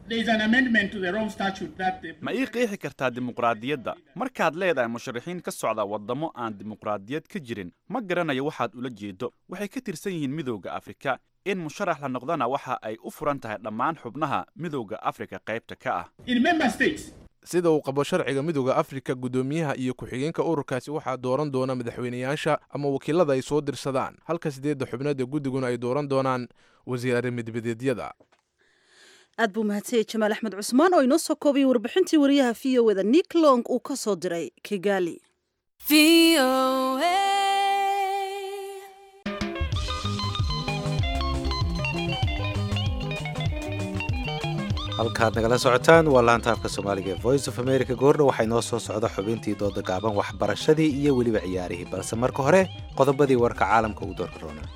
S17: There is an amendment to the Rome Statute that the...
S18: ma ii qeexi kartaa dimuqraadiyadda markaad leedahay musharaxiin ka socda waddamo aan dimuqraadiyad ka jirin ma garanayo waxaad ula jeedo waxay ka tirsan yihiin midowda afrika in musharax la noqdana waxa ay u furan tahay dhammaan xubnaha midowda afrika qaybta ka ah
S17: in member states
S16: sida uu qabo sharciga midowda afrika gudoomiyaha iyo ku-xigeenka ururkaasi waxaa dooran doona madaxweynayaasha ama wakiilada ay soo dirsadaan halka sideedda xubnood ee guddiguna ay dooran doonaan wasiir arrimidibadeedyada
S1: aad buu mahadsanyahay jamaal axmed cusmaan oo inoo soo koobay warbixintii wariyaha v o eda nick long uu ka soo diray kigali
S2: halkaad nagala socotaan waa laanta afka soomaaliga ee voice of america goordha waxaa inoo soo socda xubintii dooda gaaban waxbarashadii iyo weliba ciyaarihii balse marka hore qodobadii warka caalamka uu doorka roonaa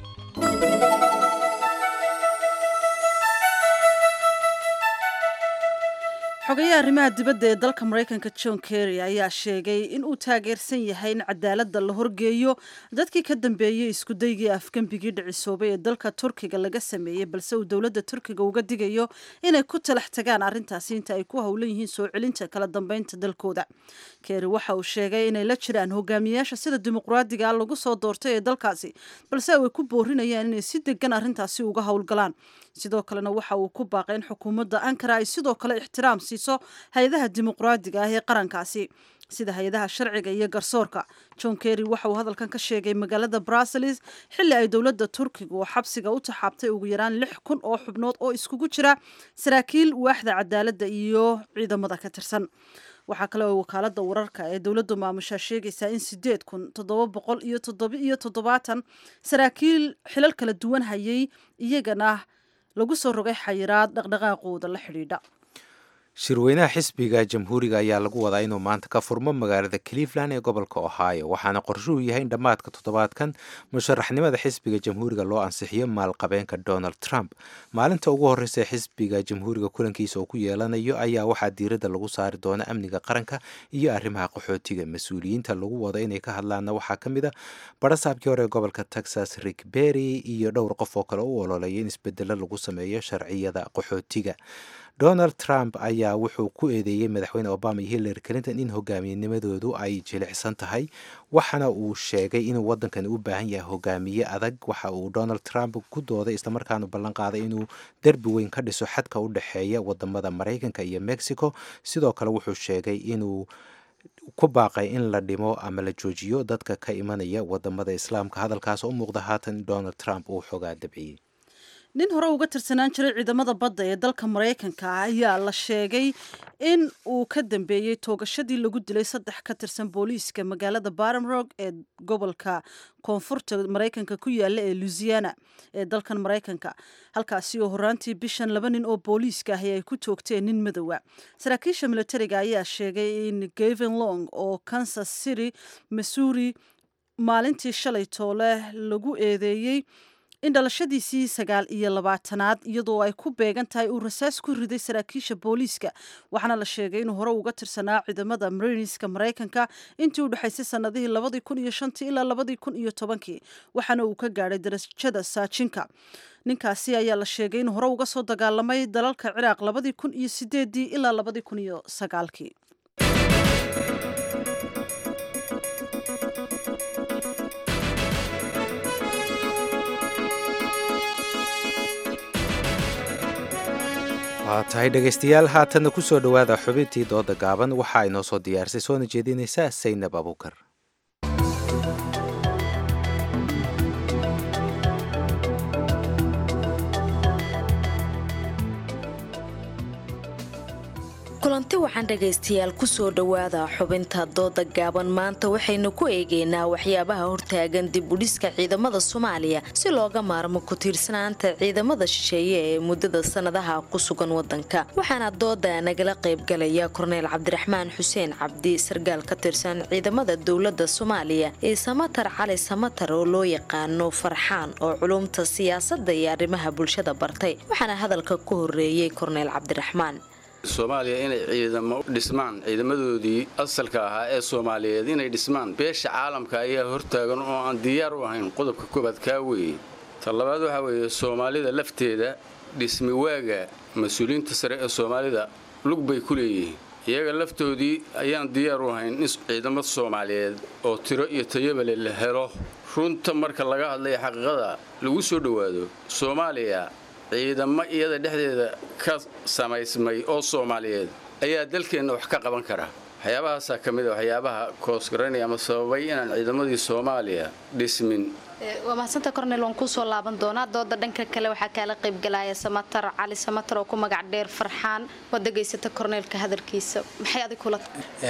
S1: xogayaha arrimaha dibadda ee dalka maraykanka john kerry ayaa sheegay in uu taageersan yahay in cadaaladda la horgeeyo dadkii ka dambeeyey iskudaygii afgembigii dhicisoobay ee dalka turkiga laga sameeyey balse uu dowladda turkiga uga digayo inay ku talax tagaan arrintaasi inta ay ku howlan yihiin soo celinta kala dambeynta dalkooda kerry waxa uu sheegay inay la jiraan hogaamiyayaasha sida dimuqraadiga lagu soo doortay ee dalkaasi balse ay ku boorinayaan inay si degan arrintaasi uga howlgalaan sidoo kalena waxa uu ku baaqay in xukuumadda ankara ay sidoo kale ixtiraam siiso hay-adaha dimuqraadiga ah ee qarankaasi sida hay-adaha sharciga iyo garsoorka john kerry waxa uu hadalkan ka sheegay magaalada brussels xilli ay dowladda turkiga oo xabsiga u taxaabtay ugu yaraan lix kun oo xubnood oo iskugu jira saraakiil waaxda cadaaladda iyo ciidamada ka tirsan waxaa kale oo wakaalada wararka ee dowladdu maamusha sheegaysaa in sideed kun toddoba boqol iyo toddoba iyo toddobaatan saraakiil xilal kala duwan hayay iyagana lagu soo rogay xayiraad dhaqdhaqaaqooda la xidhiidha
S2: shirweynaha xisbiga jamhuuriga ayaa lagu wadaa inuu maanta ka furmo magaalada cleveland ee gobolka ohio waxaana qorshuhu yahay in dhammaadka toddobaadkan musharaxnimada xisbiga jamhuuriga loo ansixiyo maalqabeenka donald trump maalinta ugu horreysa ee xisbiga jamhuuriga kulankiisa uu ku yeelanayo ayaa waxaa diiradda lagu saari doona amniga qaranka iyo arrimaha qaxootiga mas-uuliyiinta lagu wada inay ka hadlaanna waxaa ka mid a barasaabkii hore ee gobolka texas rick berry iyo dhowr qof oo kale u ololeeya in isbedelo lagu sameeyo sharciyada qaxootiga donald trump ayaa wuxuu ku eedeeyey madaxweyne obama iyo hillary clinton in hogaamiyanimadoodu ay jilicsan tahay waxaana uu sheegay inuu waddankani u baahan yahay hogaamiye adag waxa uu donald trump ku dooday islamarkaanu ballan qaaday inuu derbi weyn ka dhiso xadka u dhexeeya wadamada maraykanka iyo mexico sidoo kale wuxuu sheegay inuu ku baaqay in la dhimo ama la joojiyo dadka ka imanaya wadamada islaamka hadalkaas u muuqda haatan donald trump uu xoogaa dabciyey
S1: nin hore uga tirsanaan jiray ciidamada badda ee dalka maraykanka ayaa la sheegay in uu ka dambeeyey toogashadii lagu dilay saddex ka tirsan booliiska magaalada baramrog ee gobolka koonfurta maraykanka ku yaala ee louisiana ee dalkan maraykanka halkaasi oo horaantii bishan laba nin oo booliiska ahi ay ku toogteen nin madowa saraakiisha militariga ayaa sheegay in gavin long oo kansas city missouri maalintii shalay toole lagu eedeeyey in dhalashadiisii sagaal iyo labaatanaad iyadoo ay ku beegan tahay uu rasaas ku riday saraakiisha booliiska waxaana la sheegay inuu hore uga tirsanaa ciidamada marineska maraykanka intii u dhexaysay sanadihii labadii kun iyo shantii ilaa labadii kun iyo tobankii waxaana uu ka gaadhay darajada saajinka ninkaasi ayaa la sheegay inuu hore uga soo dagaalamay dalalka ciraaq labadii kun iyo sideedii ilaa labadii kun iyo sagaalkii
S2: waa tahay dhegaystayaal haatanna ku soo dhowaada xubintii dooda gaaban waxa ay noo soo diyaarisay soona jeedinaysaa saynab abuukar
S19: kulanti waxaan dhegaystayaal kusoo dhowaada xubinta dooda gaaban maanta waxaynu ku eegaynaa waxyaabaha hortaagan dib udhiska ciidamada soomaaliya si looga maarmo ku tiirsanaanta ciidamada shisheeye ee muddada sanadaha ku sugan wadanka waxaana dooda nagala qaybgalaya korneyl cabdiraxmaan xuseen cabdi sargaal ka tirsan ciidamada dowlada soomaaliya ee samatar cali samatar oo loo yaqaano farxaan oo culumta siyaasada iyo arrimaha bulshada bartay waxaana hadalka ku horeeyey korneyl cabdiraxmaan
S20: soomaaliya inay ciidamo dhismaan ciidamadoodii asalka ahaa ee soomaaliyeed inay dhismaan beesha caalamka ayaa hortaagan oo aan diyaar u ahayn qodobka koobaad kaa weeye ta labaad waxaa weeye soomaalida lafteeda dhismi waaga mas-uuliyiinta sare ee soomaalida lug bay ku leeyihiin iyaga laftoodii ayaan diyaar u ahayn in ciidamada soomaaliyeed oo tiro iyo tayabale la helo runta marka laga hadlaya xaqiiqada lagu soo dhowaado soomaaliya ciidamo iyada dhexdeeda ka samaysmay oo soomaaliyeed ayaa dalkeenna wax ka qaban kara waxyaabahaasaa ka mid a waxyaabaha koosgaranaya ama sababay inaan ciidamadii soomaaliya dhismin
S21: waa mahadsantahay korneyl waan kusoo laaban doonaa dooda dhanka kale waxaa kaala qaybgalaya samatar cali samatar oo ku magac dheer farxaan waad degaysata korneylka hadalkiisa maxay adig kula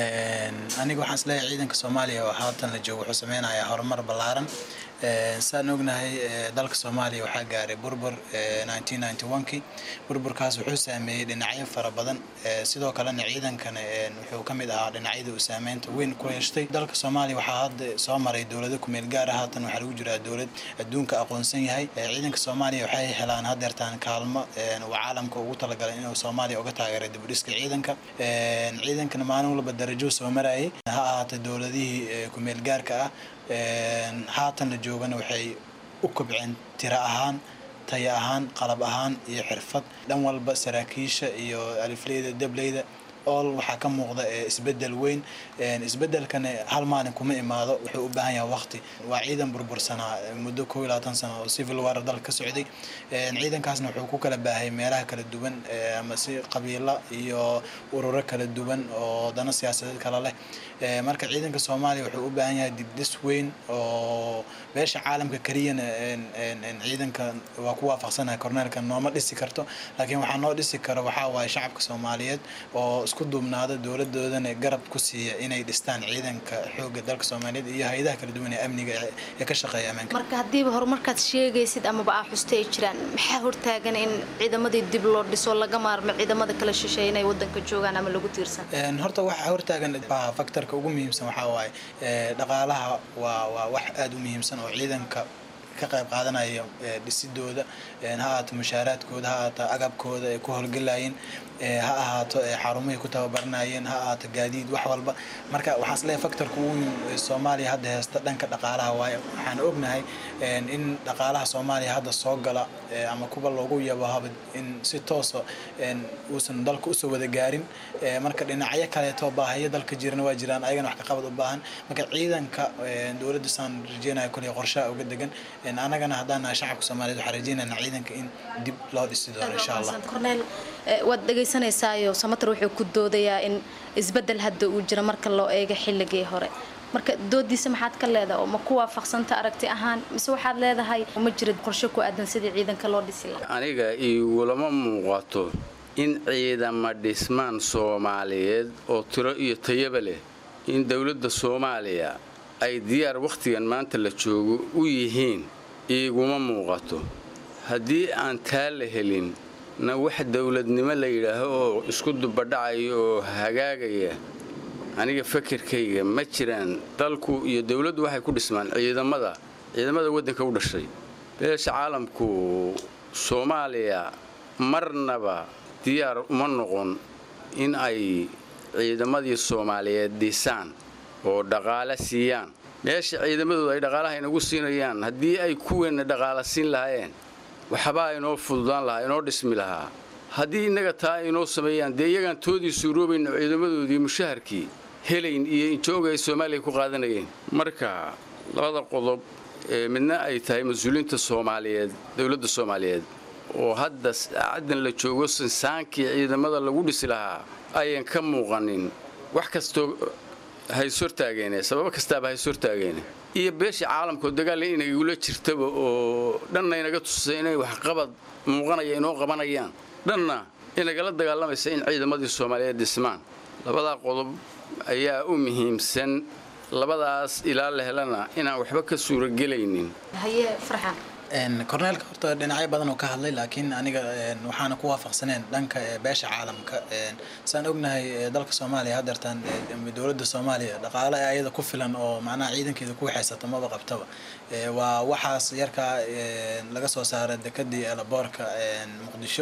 S22: aniga waxaan isleeyahay ciidanka soomaaliya oo haatan la joogo wuxuu sameynayaa horumar ballaaran saan ognahay dalka soomaaliya waxaa gaaray burbur kii burburkaas wuxuu saameeyey dhinacyo fara badan sidoo kalena ciidankana wuxuu ka mid ahaa dhinacyada uu saameynta weyn ku yeeshtay dalka soomaaliya waxaa hadda soo maray dowlado kumeel gaar ah haatan waxaa lagu jiraa dowlad adduunka aqoonsan yahay ciidanka soomaaliya waxay helaan hadeertaan kaalmo uu caalamka ugu talagalay inuu soomaaliya uga taageeray dibudhiska ciidanka ciidankana maalin walba darajo soo marayay ha ahaatay dowladihii kumeel gaarka ah haatan la joogana waxay u kobceen tiro ahaan taya ahaan qalab ahaan iyo xirfad dhan walba saraakiisha iyo alifleyda dableyda ool waxaa ka muuqda isbedel weyn isbedelkana hal maalin kuma imaado wuxuu u baahan yahay waqti waa ciidan burbursanaa muddo koob iyo labaatan sano oo civil war dalka ka socday ciidankaasna wuxuu ku kala baahay meelaha kala duwan ama si qabiilo iyo ururo kala duwan oo dano siyaasadeed kala leh marka ciidanka Soomaaliya wuxuu u baahan yahay dibdhis weyn oo beesha caalamka kariyana ciidanka waa ku waafaqsanahay korneelka nooma dhisi karto laakiin waxaa noo dhisi karo waxaa waaye shacabka Soomaaliyeed oo isku duubnaada dowladoodana garab ku siiya inay dhistaan ciidanka xoogga dalka Soomaaliyeed iyo hay'adaha kala duwan ee amniga ee ka shaqeeya ammaanka
S21: marka hadii horumarkaad sheegaysid ama baa xustay jiraan maxaa hortaagan in ciidamadii dib loo dhiso laga maarmo ciidamada kala shisheeyay inay wadanka joogaan ama lagu tiirsan
S22: een horta waxa hortaagan baa factorka ugu muhiimsan waxa waaye dhaqaalaha waa waa wax aad u muhiimsan oo ciidanka ka qayb qaadanaya dhisidooda ha ahaato mushaaraadkooda ha ahaato agabkooda ay ku howlgalayeen ha ahaato xarumihii ku tababaranayeen ha ahaato gaadiid wax walba marka waxaan isleeyahay factorka ugu Soomaaliya hadda haysta dhanka dhaqaalaha waaye waxaan ognahay in dhaqaalaha Soomaaliya hadda soo gala ama kuba loogu yaabo in si toos ah uusan dalka u soo wada gaarin marka dhinacyo kale oo baahiyo dalka jirana waa jiraan ayagana wax ka qabad u baahan marka ciidanka dawladda saan rajeenayo kulli qorshe uga degan anagana hadana shacabka Soomaaliyeed waxaan rajeenaynaa ciidanka in dib loo dhisi doono insha Allah
S21: korneel wad dhageysanaysaa Samatar wuxuu ku doodayaa in isbedel hadda uu jiro marka loo eego xilligii hore marka doodiisa maxaad ka leedahay ma ku waafaqsanta aragti ahaan mise waxaad leedahay ma jirid qorshe ku aadan sidii ciidanka loo dhisi lahaa
S20: aniga iyo lama muuqato in ciidamada dhismaan Soomaaliyeed oo tiro iyo tayaba leh in dawladda Soomaaliya ay diyaar waqtigan maanta la joogo u yihiin iguma muuqato haddii aan taa la helin na wax dawladnimo la yidhaaho oo isku dubadhacayo oo hagaagaya aniga fikirkayga ma jiraan dalku iyo dawladdu waxay ku dhismaan ciidamada ciidamada waddanka u dhashay beesha caalamku Soomaaliya marnaba diyaar uma noqon in ay ciidamadii Soomaaliyeed dhisaan oo dhaqaale siiyaan meesha ciidamadooda ay dhaqaalaha inagu siinayaan haddii ay kuweena dhaqaale siin lahaayeen waxba inoo fududaan lahaa inoo dhismi lahaa haddii inaga taa inoo sameeyaan dee iyagaan toodii suuroobayna ciidamadoodii mushaharkii helayn iyo injooga ay Soomaaliya ku qaadanayeen marka labada qodob midna ay tahay mas'uuliyiinta Soomaaliyeed dawladda Soomaaliyeed oo hadda saacadan la joogo sansaankii ciidamada lagu dhisi lahaa ayaan ka muuqanin wax kasto hay surtaageene sabab kastaaba hay surtaageene iyo beesha caalamka dagaal inay ula jirtaba oo dhanna inaga tusay inay wax qabad muuqanaya inoo qabanayaan dhanna inaga la dagaalamaysa in ciidamadii Soomaaliyeed dhismaan labada qodob ayaa u muhiimsan labadaas ilaa la helana inaan waxba ka suuragelaynin
S21: haye farxan
S22: een korneelka horta dhinacyo badan oo ka hadlay laakiin aniga waxaan ku waafaqsaneen dhanka beesha caalamka een saan ognahay dalka Soomaaliya hadartan dawladda Soomaaliya dhaqaale ayada ku filan oo macnaha ciidankeeda ku waxaysato ma qabtaba waa waxaas yarka laga soo saaray dekadii Elborka Muqdisho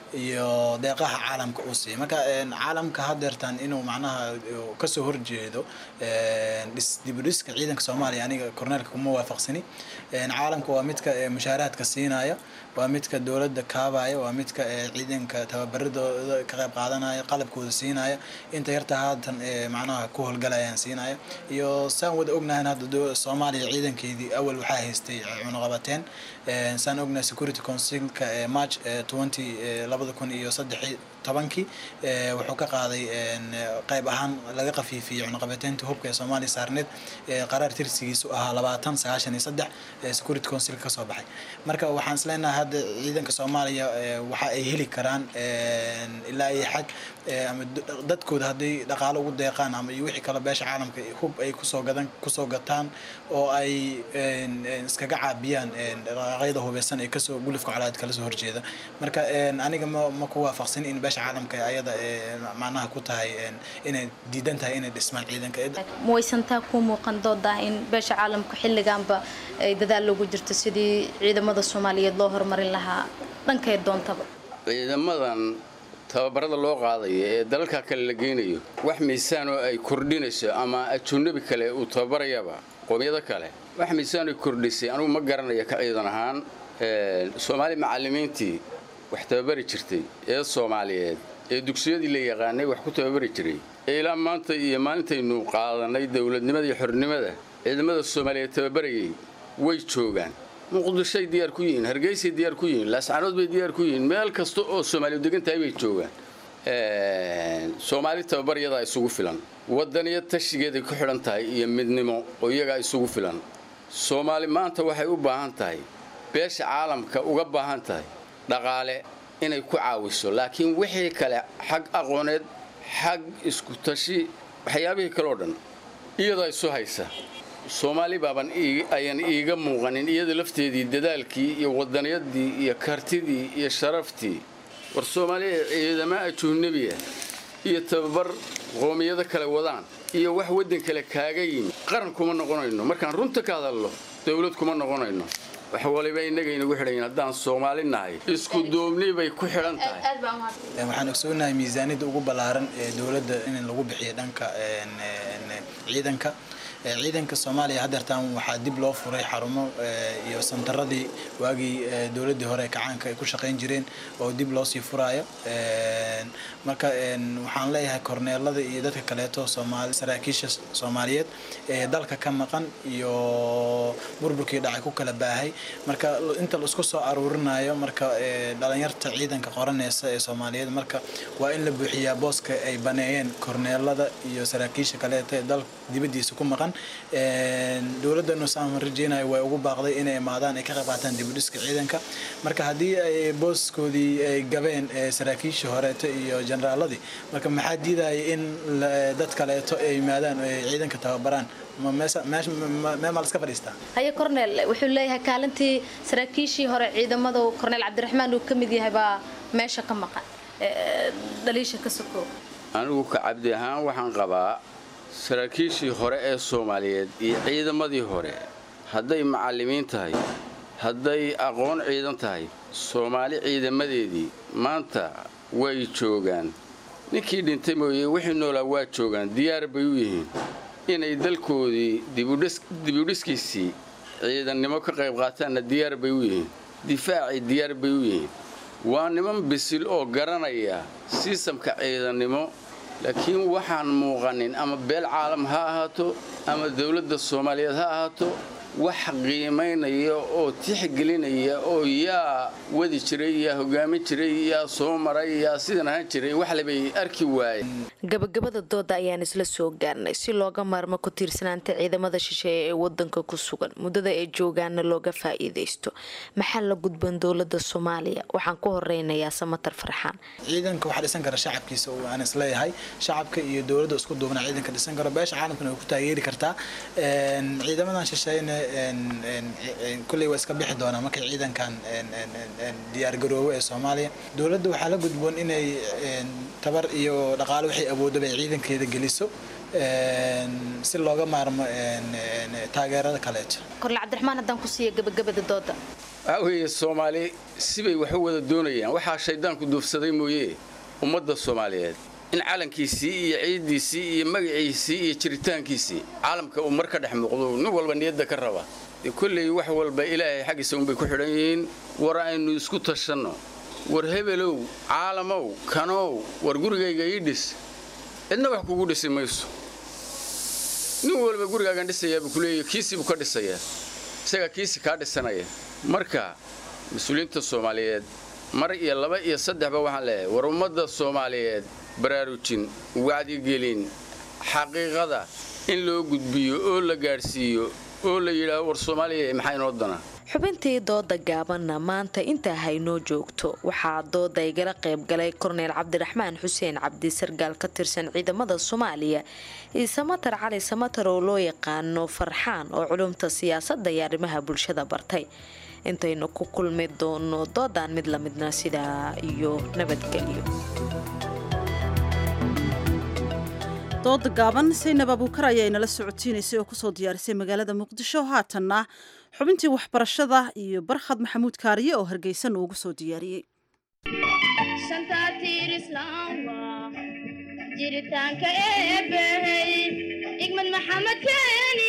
S22: iyo deeqaha caalamka uu siiyo marka caalamka hadeertan inuu macnaha kasoo horjeedo dibudhiska ciidanka Soomaaliya aniga korneelka kuma waafaqsani caalamka waa midka mushaaraadka siinaya waa midka dawladda kaabaya waa midka ciidanka tababaradooda ka qayb qaadanaya qalabkooda siinaya inta yarta haatan macnaha ku howlgalayaan siinaya iyo saan wada ognahay hadda Soomaaliya ciidankeedii awal waxa haystay cunaqabateen saan ognahay Security Council-ka March twenty labada kun iyo saddex iyo tobankii wuxuu ka qaaday qayb ahaan laga qafiifiyay cunaqabateynta hubka ee Soomaaliya saarneed qaraar tirsigiisu ahaa labaatan sagaashan iyo saddex Security Council ka soo baxay marka waxaan isleenahay hadda ciidanka Soomaaliya waxa ay heli karaan ilaa ay xaq ama dadkooda haday dhaqaale ugu deeqaan ama wixii kala beesha caalamka hub ay ku soo gadan ku soo gataan oo ay iskaga caabiyaan dhaqaaqyada hubeysan ee kasoo gulufka calaad kala soo horjeeda marka aniga ma ku waafaqsan in beesha caalamka ayada macnaha ku tahay inay diidan tahay inay dhismaan ciidanka
S21: mooysantaa ku muuqan dooda in beesha caalamka xilligaanba ay dadaal loogu jirto sidii ciidamada Soomaaliyeed loo horumarin lahaa dhankay doontaba
S20: ciidamadan tababarada loo qaadayo ee dalalka kale la geynayo wax miisaan oo ay kordhinayso ama ajnabi kale uu tababarayaba qoomiyada kale wax miisaan ay kordhisay anigu ma garanayo ka ciidan ahaan ee Soomaali macallimiintii wax tababari jirtay ee Soomaaliyeed ee dugsiyadii la yaqaanay wax ku tababari jiray ilaa maanta iyo maalintaynu qaadanay dawladnimada iyo xornimada ciidamada Soomaaliyeed tababarayay way joogaan muqdisho diyaar ku yihiin hargeysa diyaar ku yihiin laascaanood bay diyaar ku yihiin meel kasta oo Soomaaliyeed degan tahay bay joogaan ee Soomaali tababariyada isugu filan wadaniyad tashigeeda ku xiran tahay iyo midnimo oo iyaga isugu filan Soomaali maanta waxay u baahan tahay beesha caalamka uga baahan tahay dhaqaale inay ku caawiso laakiin wixii kale xaq aqooneed xaq isku tashi waxyaabihii kale oo dhan iyada isu haysa Soomaali baaban ayaan iiga muuqanin iyada lafteedii dadaalkii iyo wadaniyadii iyo kartidii iyo sharaftii war Soomaaliya ciidamada ajnabiga iyo tababar qoomiyada kale wadaan iyo wax wadan kale kaaga yimid qaran kuma noqonayno markaan runta ka hadalno dawlad kuma noqonayno wax waliba inaga inagu xidhan hadaan Soomaali nahay isku doomni bay ku xiran tahay
S22: waxaan ogsoonahay miisaaniyada ugu balaaran ee dawladda in lagu bixiyo dhanka ciidanka ciidanka Soomaaliya hadeertan waxa dib loo furay xarumo iyo santaradii waagi dawladda hore kacaanka ay ku shaqeyn jireen oo dib loo sii furayo marka waxaan leeyahay korneelada iyo dadka kale oo Soomaali saraakiisha Soomaaliyeed ee dalka ka maqan iyo burburkii dhacay ku kala baahay marka inta la isku soo aruurinayo marka dhalinyarta ciidanka qoranaysa ee Soomaaliyeed marka waa in la buuxiyaa booska ay baneeyeen korneelada iyo saraakiisha kale ee dalka dibadiisa ku maqan dawladda Soomaaliya rajeenayo way ugu baaqday inay imaadaan ay ka qayb qaataan dibudhiska ciidanka marka hadii ay booskoodii ay gabeen saraakiisha horeeta iyo generaaladii marka maxaa diiday in dad kale ay imaadaan ay ciidanka tababaraan ma meesha ma iska fadhiistaa
S21: haye korneel wuxuu leeyahay kaalintii saraakiishii hore ciidamada korneel Cabdiraxmaan uu kamid yahay baa meesha ka maqan daliisha ka soo
S20: anigu ka cabdi ahaan waxaan qabaa saraakiishii hore ee Soomaaliyeed iyo ciidamadii hore haday macallimiin tahay haday aqoon ciidan tahay Soomaali ciidamadeedii maanta way joogaan ninkii dhintay mooyee wixii noolaa waa joogaan diyaar bay u yihiin inay dalkoodii dibudhiskiisii ciidannimo ka qayb qaataanna diyaar bay u yihiin difaaci diyaar bay u yihiin waa niman bisil oo garanaya sistamka ciidannimo laakiin waxaan muuqanin ama beel caalam ha ahaato ama dawladda Soomaaliyeed ha ahaato wax qiimeynaya oo tixgelinaya oo yaa wadi jiray yaa hogaamin jiray yaa soo maray yaa sidan ahaan jiray wax labay arki waayeen
S19: gabagabada dooda ayaan isla soo gaarnay si looga maarmo ku tiirsanaanta ciidamada shisheeye ee wadanka ku sugan muddada ay joogaanna looga faa'iideysto maxaa la gudban dawladda Soomaaliya waxaan ku horeynayaa Samatar Farxaan
S22: ciidanka waxa dhisan kara shacabkiisa oo aan isleeyahay shacabka iyo dawladda isku duubna ciidanka dhisan kara beesha caalamkana way ku taageeri kartaa ciidamadan shisheeye kulli waa iska bixi doona markay ciidankan diyaar garoobo ee Soomaaliya dawladda waxa la gudboon inay tabar iyo dhaqaale wixii awooddo bay ciidankeeda geliso si looga maarmo taageerada kale
S21: korneel Cabdiraxmaan hadan ku siiyo gabagabada dooda
S20: waxa weeye soomaali sibay wax u wada doonayaan waxaa shaydaanku duufsaday mooye ummadda soomaaliyeed in calankiisii iyo ciidiisii iyo magaciisii iyo jiritaankiisii caalamka uu mar ka dhex muuqdo nin walba niyadda ka raba kulley wax walba ilaahay xaggiisa unbay ku xidhan yihiin war aynu isku tashanno war hebelow caalamow kanow war gurigayga ii dhis cidna wax kugu dhisi mayso nin walba gurigaagan dhisayaa buu ku leeyahay kiisii buu ka dhisayaa isaga kiisi kaa dhisanaya marka mas-uuliyiinta soomaaliyeed mar iyo laba iyo saddexba waxaan leeyahay war ummadda soomaaliyeed baraarujin wacdigelin xaqiiqada in loo gudbiyo oo la gaadhsiiyo oo la yidhaaho war soomaaliya maxaa inoo dana
S19: xubintii dooda gaabanna maanta intaa haynoo joogto waxaa dooda igala qayb galay korneyl cabdiraxmaan xuseen cabdi sargaal ka tirsan ciidamada soomaaliya iyo samatar cali samatar oo loo yaqaano farxaan oo culumta siyaasadda iyo arrimaha bulshada bartay intaynu ku kulmi doono doodaan mid la midna sidaa iyo nabadgelyo
S1: dooda gaaban saynab abuukar ayaa inala socotiinaysay oo kusoo diyaarisay magaalada muqdisho haatanna xubintii waxbarashada iyo barkhad maxamuud kaariye oo hargeysa noogu soo diyaariyey
S4: jiritaanka eebbahey igmad maxamed keeni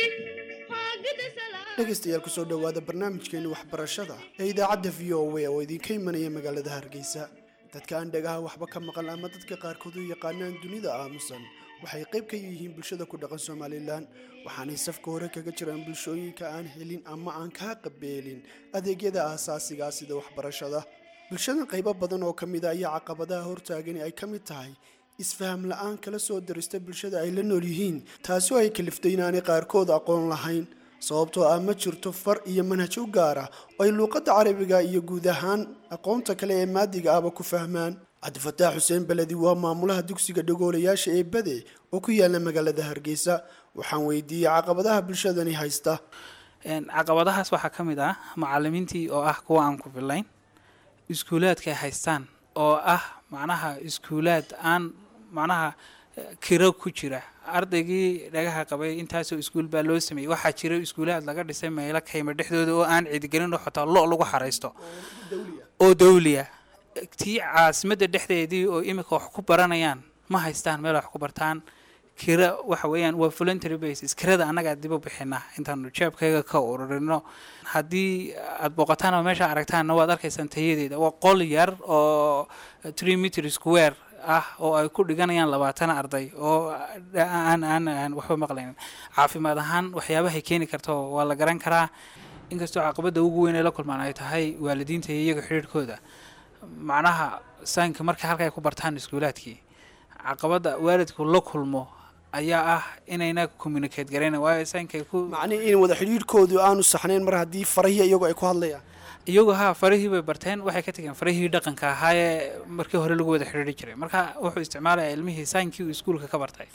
S6: dhegaystayaal kusoo dhowaada barnaamijkeeni waxbarashada ee idaacadda v o a oo idinka imanaya magaalada hargeysa dadka aan dhagaha waxba ka maqan ama dadka qaarkood u yaqaanaan dunida aamusan waxay qayb ka yihiin bulshada ku dhaqan somalilan waxaanay safka hore kaga jiraan bulshooyinka aan helin ama aan kaa qabeelin adeegyada aasaasigaa sida waxbarashada bulshada qaybo badan oo ka mid a ayaa caqabadaha hortaagani ay ka mid tahay isfaham la-aan kala soo darista bulshada ay la nool yihiin taasi oo ay kaliftay inaanay qaarkood aqoon lahayn sababtoo ah ma jirto far iyo manhaj u gaar ah oo ay luuqadda carabiga iyo guud ahaan aqoonta kale ee maadiga ahba ku fahmaan cabdifataax xuseen beledi waa maamulaha dugsiga dhagoolayaasha ee bade oo ku yaala magaalada hargeysa waxaan weydiiyey caqabadaha bulshadani haysta
S23: caqabadahaas waxaa ka mid ah macalimiintii oo ah kuwa aan ku filayn iskuulaadka ay haystaan oo ah macnaha iskuulaad aan macnaha kiro ku jira ardaygii dhagaha qabay intaasoo iskuul baa loo sameeyey waxaa jira iskuulaad laga dhisay meelo kayma dhexdooda oo aan ciidigelin oo xotaa lo lagu xaraysto oo dawliya tii caasimadda dhexdeedii oo imika wax ku baranayaan ma haystaan meel wax ku bartaan kira waxa weeyaan waa voluntary basis kirada annaga dib u bixinaa intaanu jeebkayga ka ururino haddii aad booqataan oo meesha aragtaanna waad arkaysaan tayadeeda waa qol yar oo three meter square ah oo ay ku dhiganayaan labaatan arday oo aan aan aan waxba maqlaynin caafimaad ahaan waxyaabahay keeni karto waa la garan karaa inkastoo caqabadda ugu weyn ee la kulmaan ay tahay waalidiinta iyo iyaga xidhiidhkooda macnaha saynka marka halka ay ku bartaan iskuulaadkii caqabadda waalidku la kulmo ayaa ah inayna communicate garayna waayo saynka ku
S6: macnii in wada xidhiidhkoodu aanu saxnayn mar haddii farahiya iyagu ay ku hadlayaan
S23: iyagu haa farihii bay barteen waxay ka tageen farihii dhaqanka ahaayee markii hore lagu wada xidhiidhi jiray marka wuxuu isticmaalaya ilmihii saynkii uu iskuulka ka bartay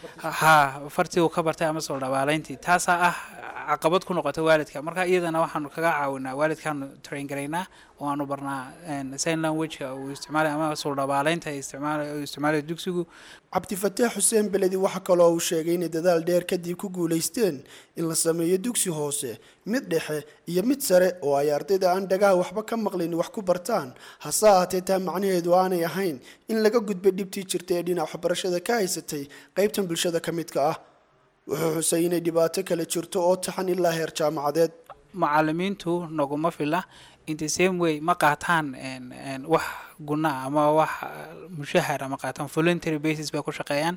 S23: haa fartii uu ka bartay ama soo dhawaalayntii taasaa ah caqabad ku noqota waalidka marka iyadana waxaanu kaga caawinaa waalidkaanu train garaynaa oo aanu barnaa sign languageka uu isticmaalay ama soo dhawaalaynta ay isticmaalay isticmaalay dugsigu
S6: cabdifataax xuseen beledi waxa kaloo uu sheegay inay dadaal dheer kadib ku guulaysteen in la sameeyo dugsi hoose mid dhexe iyo mid sare oo ay ardayda aan dhagaha waxba ka maqlayn wax ku bartaan hase ahaatee taa macnaheedu aanay ahayn in laga gudbay dhibtii jirtay ee dhinaca waxbarashada ka haysatay qaybtan bulshada ka midka ah wuxuu xusay inay dhibaato kale jirto oo taxan ilaa heer jaamacadeed
S23: macalimiintu naguma fila in the same way ma qaataan wax guna ama wax mushahar ama qaataan voluntary basis bay ku shaqeeyaan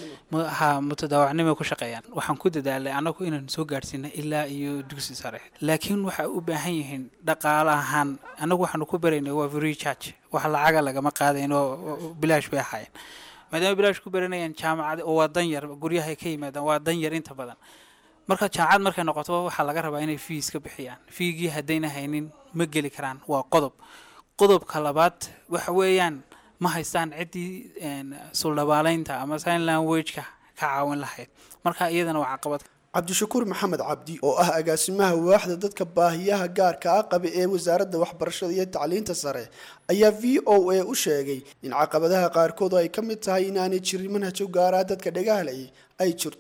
S23: ha mutadaawacnimo ku shaqeeyaan waxaan ku dadaalay anagu inaan soo gaarsiino ilaa iyo dugsi sare laakiin waxa u baahan yihiin dhaqaale ahaan anagu waxaanu ku baraynay waa free charge wax lacaga lagama qaadayno bilaash bay ahaayeen maadaama bilaash ku baranayaan jaamacad oo waa dan yar guryaha ka yimaadaan waa dan yar inta badan marka jaamacad markay noqoto waxaa laga rabaa inay fees ka bixiyaan fiigii haddayna haynin ma geli karaan waa qodob qodobka labaad waxa weeyaan ma haystaan ciddii suldhabaalaynta ama sign languageka ka caawin lahayd marka iyadana waa caqabad
S6: cabdishakuur maxamed cabdi oo ah agaasimaha waaxda dadka baahiyaha gaarka ah qaba ee wasaaradda waxbarashada iyo tacliinta sare ayaa v o a u sheegay in caqabadaha qaarkood ay ka mid tahay inaanay jirin manhaj u gaara dadka dhagahlay ay jirto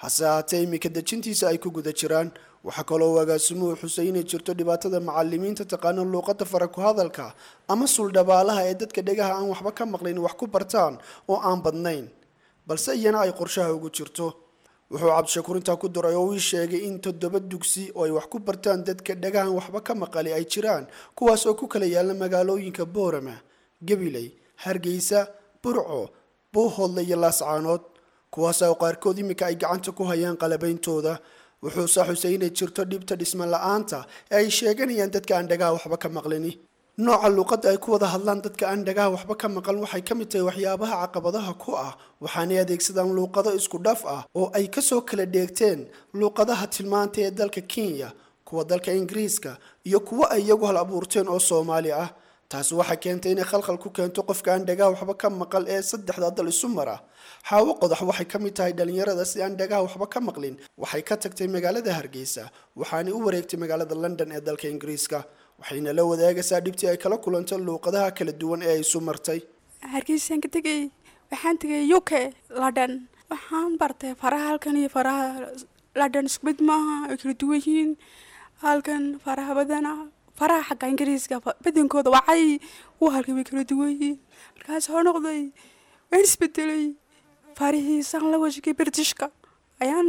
S6: hase ahaatee iminka dejintiisa ay ku guda jiraan. waxaa kaloo agaasimuhu xusay inay jirto dhibaatada macalimiinta taqaano luuqadda fara ku hadalka ama suldhabaalaha ee dadka dhegaha aan waxba ka maqlayn wax ku bartaan oo aan badnayn, balse iyana ay qorshaha ugu jirto. wuxuu cabdishakuur intaa ku daray oo uu sheegay in toddoba dugsi oo ay wax ku bartaan dadka dhegahan waxba ka maqali ay jiraan, kuwaas oo ku kala yaala magaalooyinka Boorama, Gabiley, Hargeysa, Burco, Buuhoodle iyo Laascaanood, kuwaas oo qaarkood iminka ay gacanta ku hayaan qalabeyntooda. wuxuu soo xusay inay jirto dhibta dhisme la'aanta ee ay sheeganayaan dadka aan dhagaha waxba ka maqlini. nooca luuqadda ay ku wada hadlaan dadka aan dhagaha waxba ka maqal waxay ka mid tahay waxyaabaha caqabadaha ku ah, waxaanay adeegsadaan luuqado isku dhaf ah oo ay kasoo kala dheegteen luuqadaha tilmaanta ee dalka Kenya, kuwa dalka Ingiriiska iyo kuwa ay iyagu hal abuurteen oo Soomaali ah. taasi waxay keentay inay khalkhal ku keento qofka aan dhagaha waxba ka maqal ee saddexda dal isu mara. Xaawo Qodax waxay ka mid tahay dhalinyarada si aan dhagaha waxba ka maqlin, waxay ka tagtay magaalada Hargeysa waxaana u wareegtay magaalada London ee dalka Ingiriiska. waxayna la wadaagaysaa dhibtii ay kala kulantay luuqadaha kala duwan ee ay isu martay.
S3: Hargeysa ka tagay waxaan tagay U K London, waxaan bartay faraha halkan iyo faraha London isku mid maaha, ay kala duwan yihiin. halkan faraha badana faraha xagga Ingiriiska badankooda waxay u halkan way kala duwan yihiin. markaas hor noqday waan isbedelay farihii san la wajigay Britishka ayaan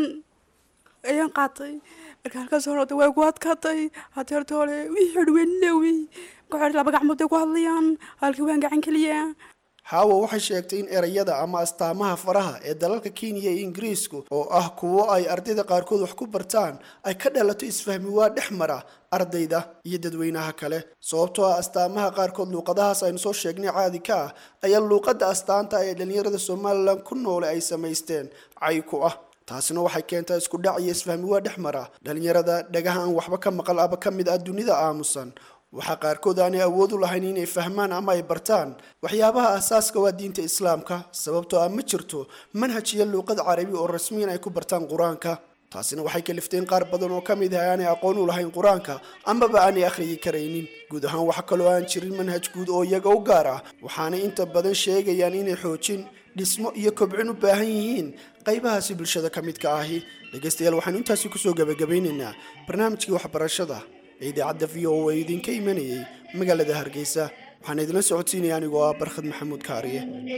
S3: ayaan qaatay. marka halkaas hor noqday way ku adkaatay hadeerta hore wixii dhaween leewi goor laba gacmood ku hadlayaan halkii waan gacan kaliya.
S6: Xaawo waxay sheegtay in erayada ama astaamaha faraha ee dalalka Kenya iyo Ingiriisku oo ah kuwo ay ardayda qaarkood wax ku bartaan ay ka dhalato isfahmi waa dhexmara ardayda iyo dadweynaha kale, sababtoo ah astaamaha qaarkood luuqadahaas aynu soo sheegnay caadi ka ah ayaa luuqadda astaanta ee dhalinyarada Somaliland ku nool ay samaysteen cay ku ah. taasina waxay keentay isku dhac iyo isfahmi waa dhexmara dhalinyarada dhagaha aan waxba ka maqal aba ka mid ah dunida aamusan. waxa qaarkood aan awood u lahayn inay fahmaan ama ay bartaan waxyaabaha asaaska waa diinta Islaamka, sababtoo ah ma jirto manhaj iyo luuqad Carabi oo rasmi ah ay ku bartaan Quraanka. taasina waxay kalifteen qaar badan oo kamid ah aan aqoon u lahayn Quraanka ama ba aan akhriyi karaynin. guud ahaan waxa kale oo aan jirin manhaj guud oo iyaga u gaar ah, waxaana inta badan sheegayaan inay xoojin dhismo iyo kobcin u baahan yihiin qaybahaasi bulshada kamidka ahi. dhageystayaal waxaan intaasi ku soo gabagabeynaynaa barnaamijkii waxbarashada idaacadda V O A idinka imanayay magaalada Hargeysa. waxaan idin socodsiinaya anigoo ah Barkhad Maxamuud Kaariye.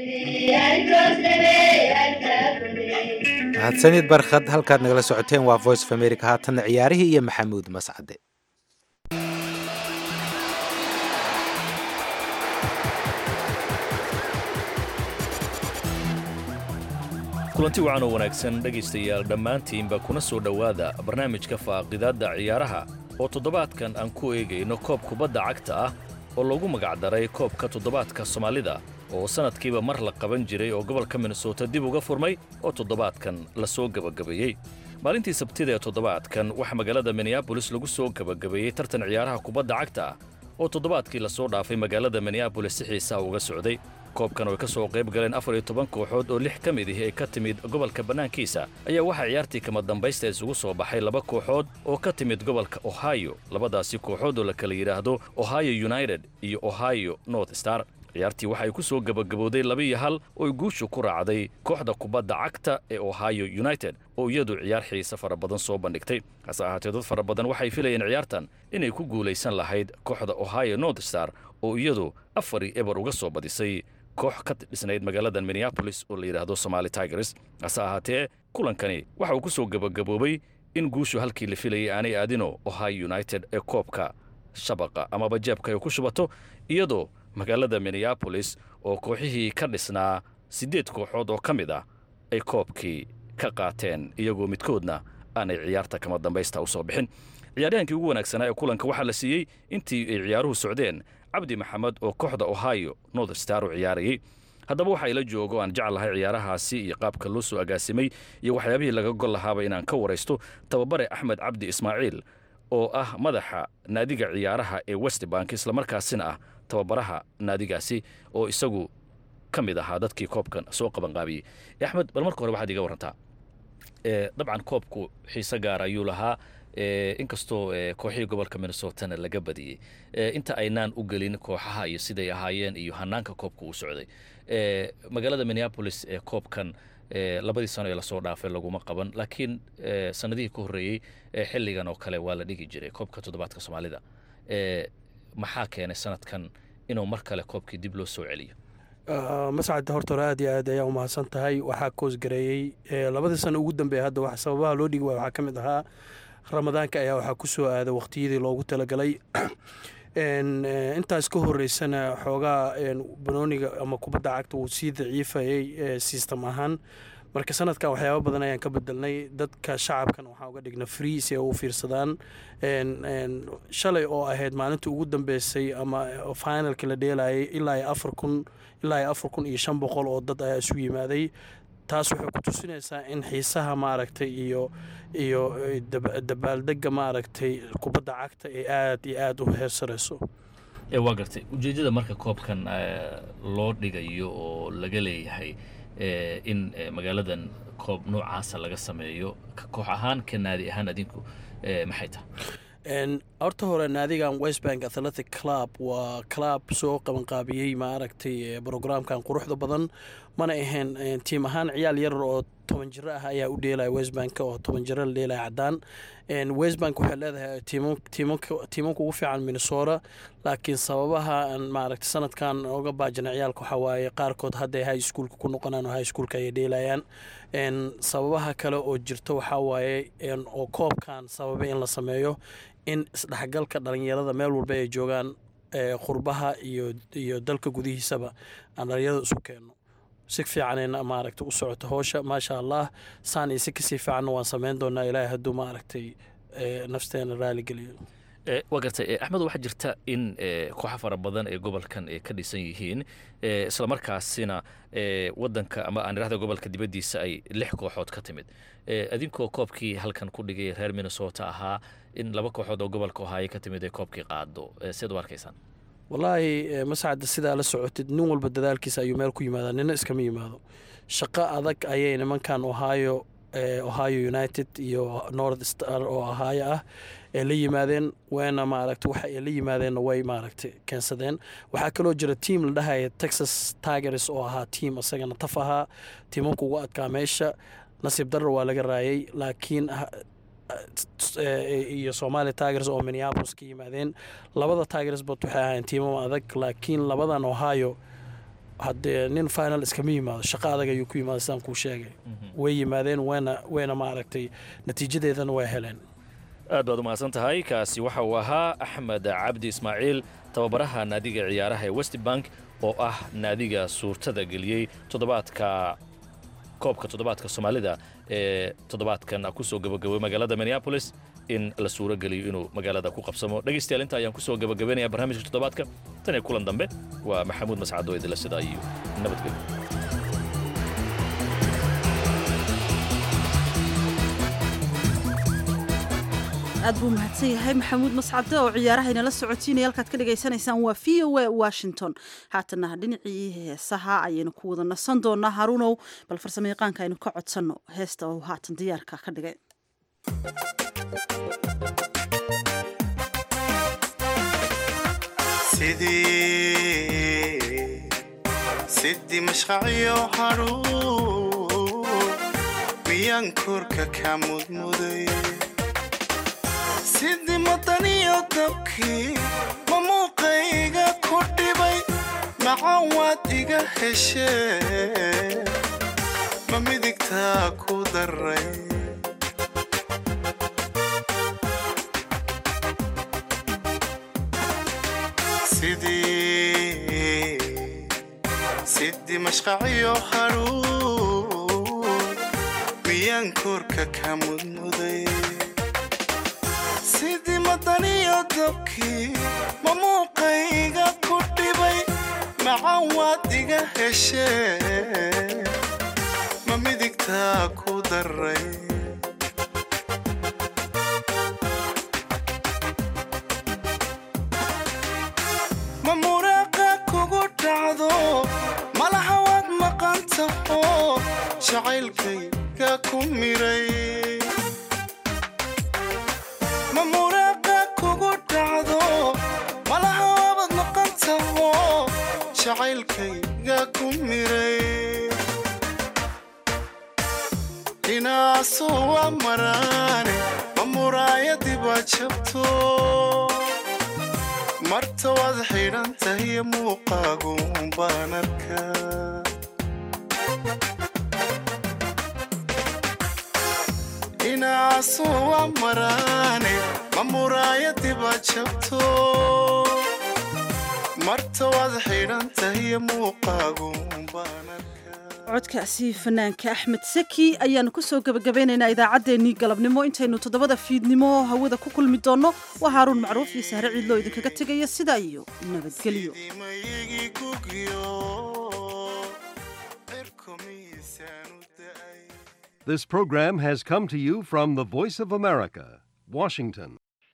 S2: mahadsanid Barkhad. halkaad nagala socoteen waa Voice of America. haatan ciyaarihii iyo Maxamuud Mascade.
S5: kulanti wacan oo wanaagsan dhegaystayaal dhammaantiinba kuna soo dhowaada barnaamijka faaqidaadda ciyaaraha oo toddobaadkan aan ku eegayno koob kubadda cagta ah oo lagu magacdaray koobka toddobaadka Soomaalida oo sanadkiiba mar la qaban jiray oo gobolka Minnesota dib uga furmay oo toddobaadkan la soo gabagabeeyey. maalintii Sabtida ee toddobaadkan waxa magaalada Minneapolis lagu soo gabagabeeyey tartan ciyaaraha kubadda cagta ah oo toddobaadkii la soo dhaafay magaalada Minneapolis si xiiso uga socday. koobkan oo ka soo qayb galeen afar iyo toban kooxood oo lix ka mid ah ay ka timid gobolka banaankiisa ayaa waxa ciyaartii kama dambaysta isugu soo baxay laba kooxood oo ka timid gobolka Ohio. labadaasi kooxood oo la kala yiraahdo Ohio United iyo Ohio North Star. ciyaartii waxay ku soo gabagabowday laba iyo hal oo guushu ku raacday kooxda kubadda cagta ee Ohio United oo iyadu ciyaar xiiso fara badan soo bandhigtay. hase ahaatee dad fara badan waxay filayeen ciyaartan inay ku guuleysan lahayd kooxda Ohio North Star oo iyadu afar eber uga soo badisay koox ka dhisnayd magaalada Minneapolis oo la yiraahdo Somali Tigers. hase ahaatee kulankani waxa uu ku soo gabagaboobay in guushu halkii la filayay aanay aadino Ohio United ee koobka shabaqa ama bajeebka ay ku shubato, iyadoo magaalada Minneapolis oo kooxihii ka dhisnaa sideed kooxood oo ka mid ah ay koobkii ka qaateen iyagoo midkoodna aanay ciyaarta kama dambaysta u soo bixin. ciyaaryahankii ugu wanaagsanaa ee kulanka waxaa la siiyey intii ay ciyaaruhu socdeen Cabdi Maxamed oo kooxda Ohio North Star u ciyaarayay. haddaba waxa ila joogo aan jeclahay ciyaarahaasi iyo qaabka loo soo agaasimay iyo waxyaabihii laga gol lahaaba inaan ka waraysto tababare Axmed Cabdi Ismaaciil oo ah madaxa naadiga ciyaaraha ee West Bank isla markaasina ah tababaraha naadigaasi oo isagu ka mid ahaa dadkii koobkan soo qaban qaabiyey. Axmed, bal marka hore waxaad iga warantaa ee dabcan koobku xiiso gaar ayuu lahaa inkastoo kooxihii gobolka Minnesota laga badiyay inta aynaan u gelin kooxaha iyo siday ahaayeen iyo hanaanka koobka uu socday. magaalada Minneapolis ee koobkan labadii sano ee lasoo dhaafay laguma qaban laakiin sanadihii ka horreeyey xilligan oo kale waa la dhigi jiray koobka toddobaadka soomaalida maxaa keenay sanadkan inuu mar kale koobkii dib loo soo celiyo
S7: mascad horta hore aad iyo aad ayaa umahadsan tahay waxaa koosgareeyey labadii sano ugu dambeeya hadda wax sababaha loo dhigi waaya waxaa ka mid ahaa ramadaanka ayaa waxaa ku soo aaday waqtiyadii loogu talagalay intaas ka horeysana xoogaa banooniga ama kubadda cagta wuu sii daciifayay system ahaan marka sanadkan waxyaaba badan ayaan ka bedelnay dadka shacabkan waxaan uga dhigna free si ay u fiirsadaan shalay oo ahayd maalintii ugu dambeysay ama finalkii la dheelayay ilaa afar kun ilaa afar kun iyo shan boqol oo dad ayaa isu yimaaday taas waxay ku tusinaysaa in xiisaha maaragtay iyo iyo dabaaldega maaragtay kubadda cagta ay aad iyo aad u heersarayso
S5: waa gartay ujeedada marka koobkan loo dhigayo oo laga leeyahay in magaaladan koob noocaasa laga sameeyo koox ahaan ka naadi ahaan adinku maxay tahay
S7: horta hore naadigan westbank athletic club waa club soo qabanqaabiyey maaragtay brograamkan quruxda badan mana ahayn tiim ahaan ciyaal yarar oo toban jiro ah ayaa u dheelaya westbank oo toban jiro la dheelaya caddaan westbank waxay leedahay tiimanka ugu fiican minnesota laakiin sababaha maaragtay sanadkan oga baajina ciyaalka waxaa waaye qaarkood hadday high schoolka ku noqonaan oo high schoolka ayay dheelayaan sababaha kale oo jirta waxaa waaye oo koobkan sababay in la sameeyo in isdhexgalka dhalinyarada meel walba ay joogaan qurbaha iyo iyo dalka gudihiisaba aan dhalinyarada isu keenno si fiicanayna maaragtay u socoto howsha maasha allah saan iyo si kasii fiicanna waan samayn doonaa ilaahay hadduu maaragtay nafteena raaligeliyo
S5: waa gartay axmed waxaa jirta in kooxa fara badan ee gobolkan ay ka dhisan yihiin islamarkaasina wadanka ama aan idhahda gobolka dibaddiisa ay lix kooxood ka timid adinkoo koobkii halkan ku dhigay reer minnesota ahaa in laba kooxood oo gobolka ohaayo ka timid ay koobkii qaado siad u arkaysaan
S7: wallaahi mascadda sidaa la socotid nin walba dadaalkiisa ayuu meel ku yimaadaa nina iskama yimaado shaqo adag ayay nimankan ohio ohio united iyo north star oo ohio ah ee la yimaadeen wayna maaragtay waxa ay la yimaadeenna way maaragtay keensadeen waxaa kaloo jira tiam la dhahaya texas tigers oo ahaa tiam isagana taf ahaa tiimanku ugu adkaa meesha nasiib darar waa laga raayay laakiin iyo Somali Tigers oo Minneapolis ka yimaadeen labada Tigers bot waxay ahaayeen tiimo adag laakiin labadan Ohio hadde nin final iska miimaado shaqo adag ayuu ku yimaado saan ku sheegay way yimaadeen weena weena ma aragtay natiijadeedana way heleen
S5: aad baad u mahadsan tahay kaasi waxa uu ahaa Axmed Cabdi Ismaaciil tababaraha naadiga ciyaaraha ee West Bank oo ah naadiga suurtada galiyay toddobaadka koobka toddobaadka Soomaalida ee toddobaadkan ku soo gabagabay magaalada Minneapolis in la suura galiyo inuu magaalada ku qabsamo dhageystayaal inta ayaan ku soo gabagabeynaya barnaamijka toddobaadka tan ee kulan dambe waa Maxamuud Mascad oo idila sida iyo nabadgelyo
S1: aad buu mahadsan yahay maxamuud mascade oo ciyaarahayna la socotiinaya halkaad ka dhagaysanaysaan waa v o a washington haatana dhinacii heesaha ayaynu ku wada nasan doonaa haruunow bal farsamo yaqaanka aynu ka codsanno heesta oo haatan diyaarka ka dhigay
S9: sidii sidii mashqaciyo haruun miyaan korka ka mudmuday sidii madaniyo dabkii ma muuqayga ku dhibay macaan waad iga heshee ma midigtaa ku daray sidii sidii mashqaciyo haruun miyaan korka ka mudmuday sidii madaniyo dabkii ma muuqayga ku dhibay macaan waad iga heshee ma midigtaa ku daray ma muraaqa kugu dhacdo malaha waad maqan taho jacaylkayga ku miray mamuraaqa kugu dhacdo malaha waabad maqan taho jacaylkayga ku miray inaasoo waa maraane ma muraayadii baa jabto marta waad xidhan tahiyo muuqaagu baan arkaa inaasoo waa maraane ma muraayadii baa jabto marta waad xidhan tahiyo muuqaagu baan
S1: codkaasi fanaanka axmed saki ayaanu kusoo gabagabeynaynaa idaacaddeenii galabnimo intaynu toddobada fiidnimo hawada ku kulmi doonno waa haaruun macruuf iyo sahre ciidloo idinkaga tegaya sidaa iyo nabadgelyo
S8: This program has come to you from the Voice of America, Washington.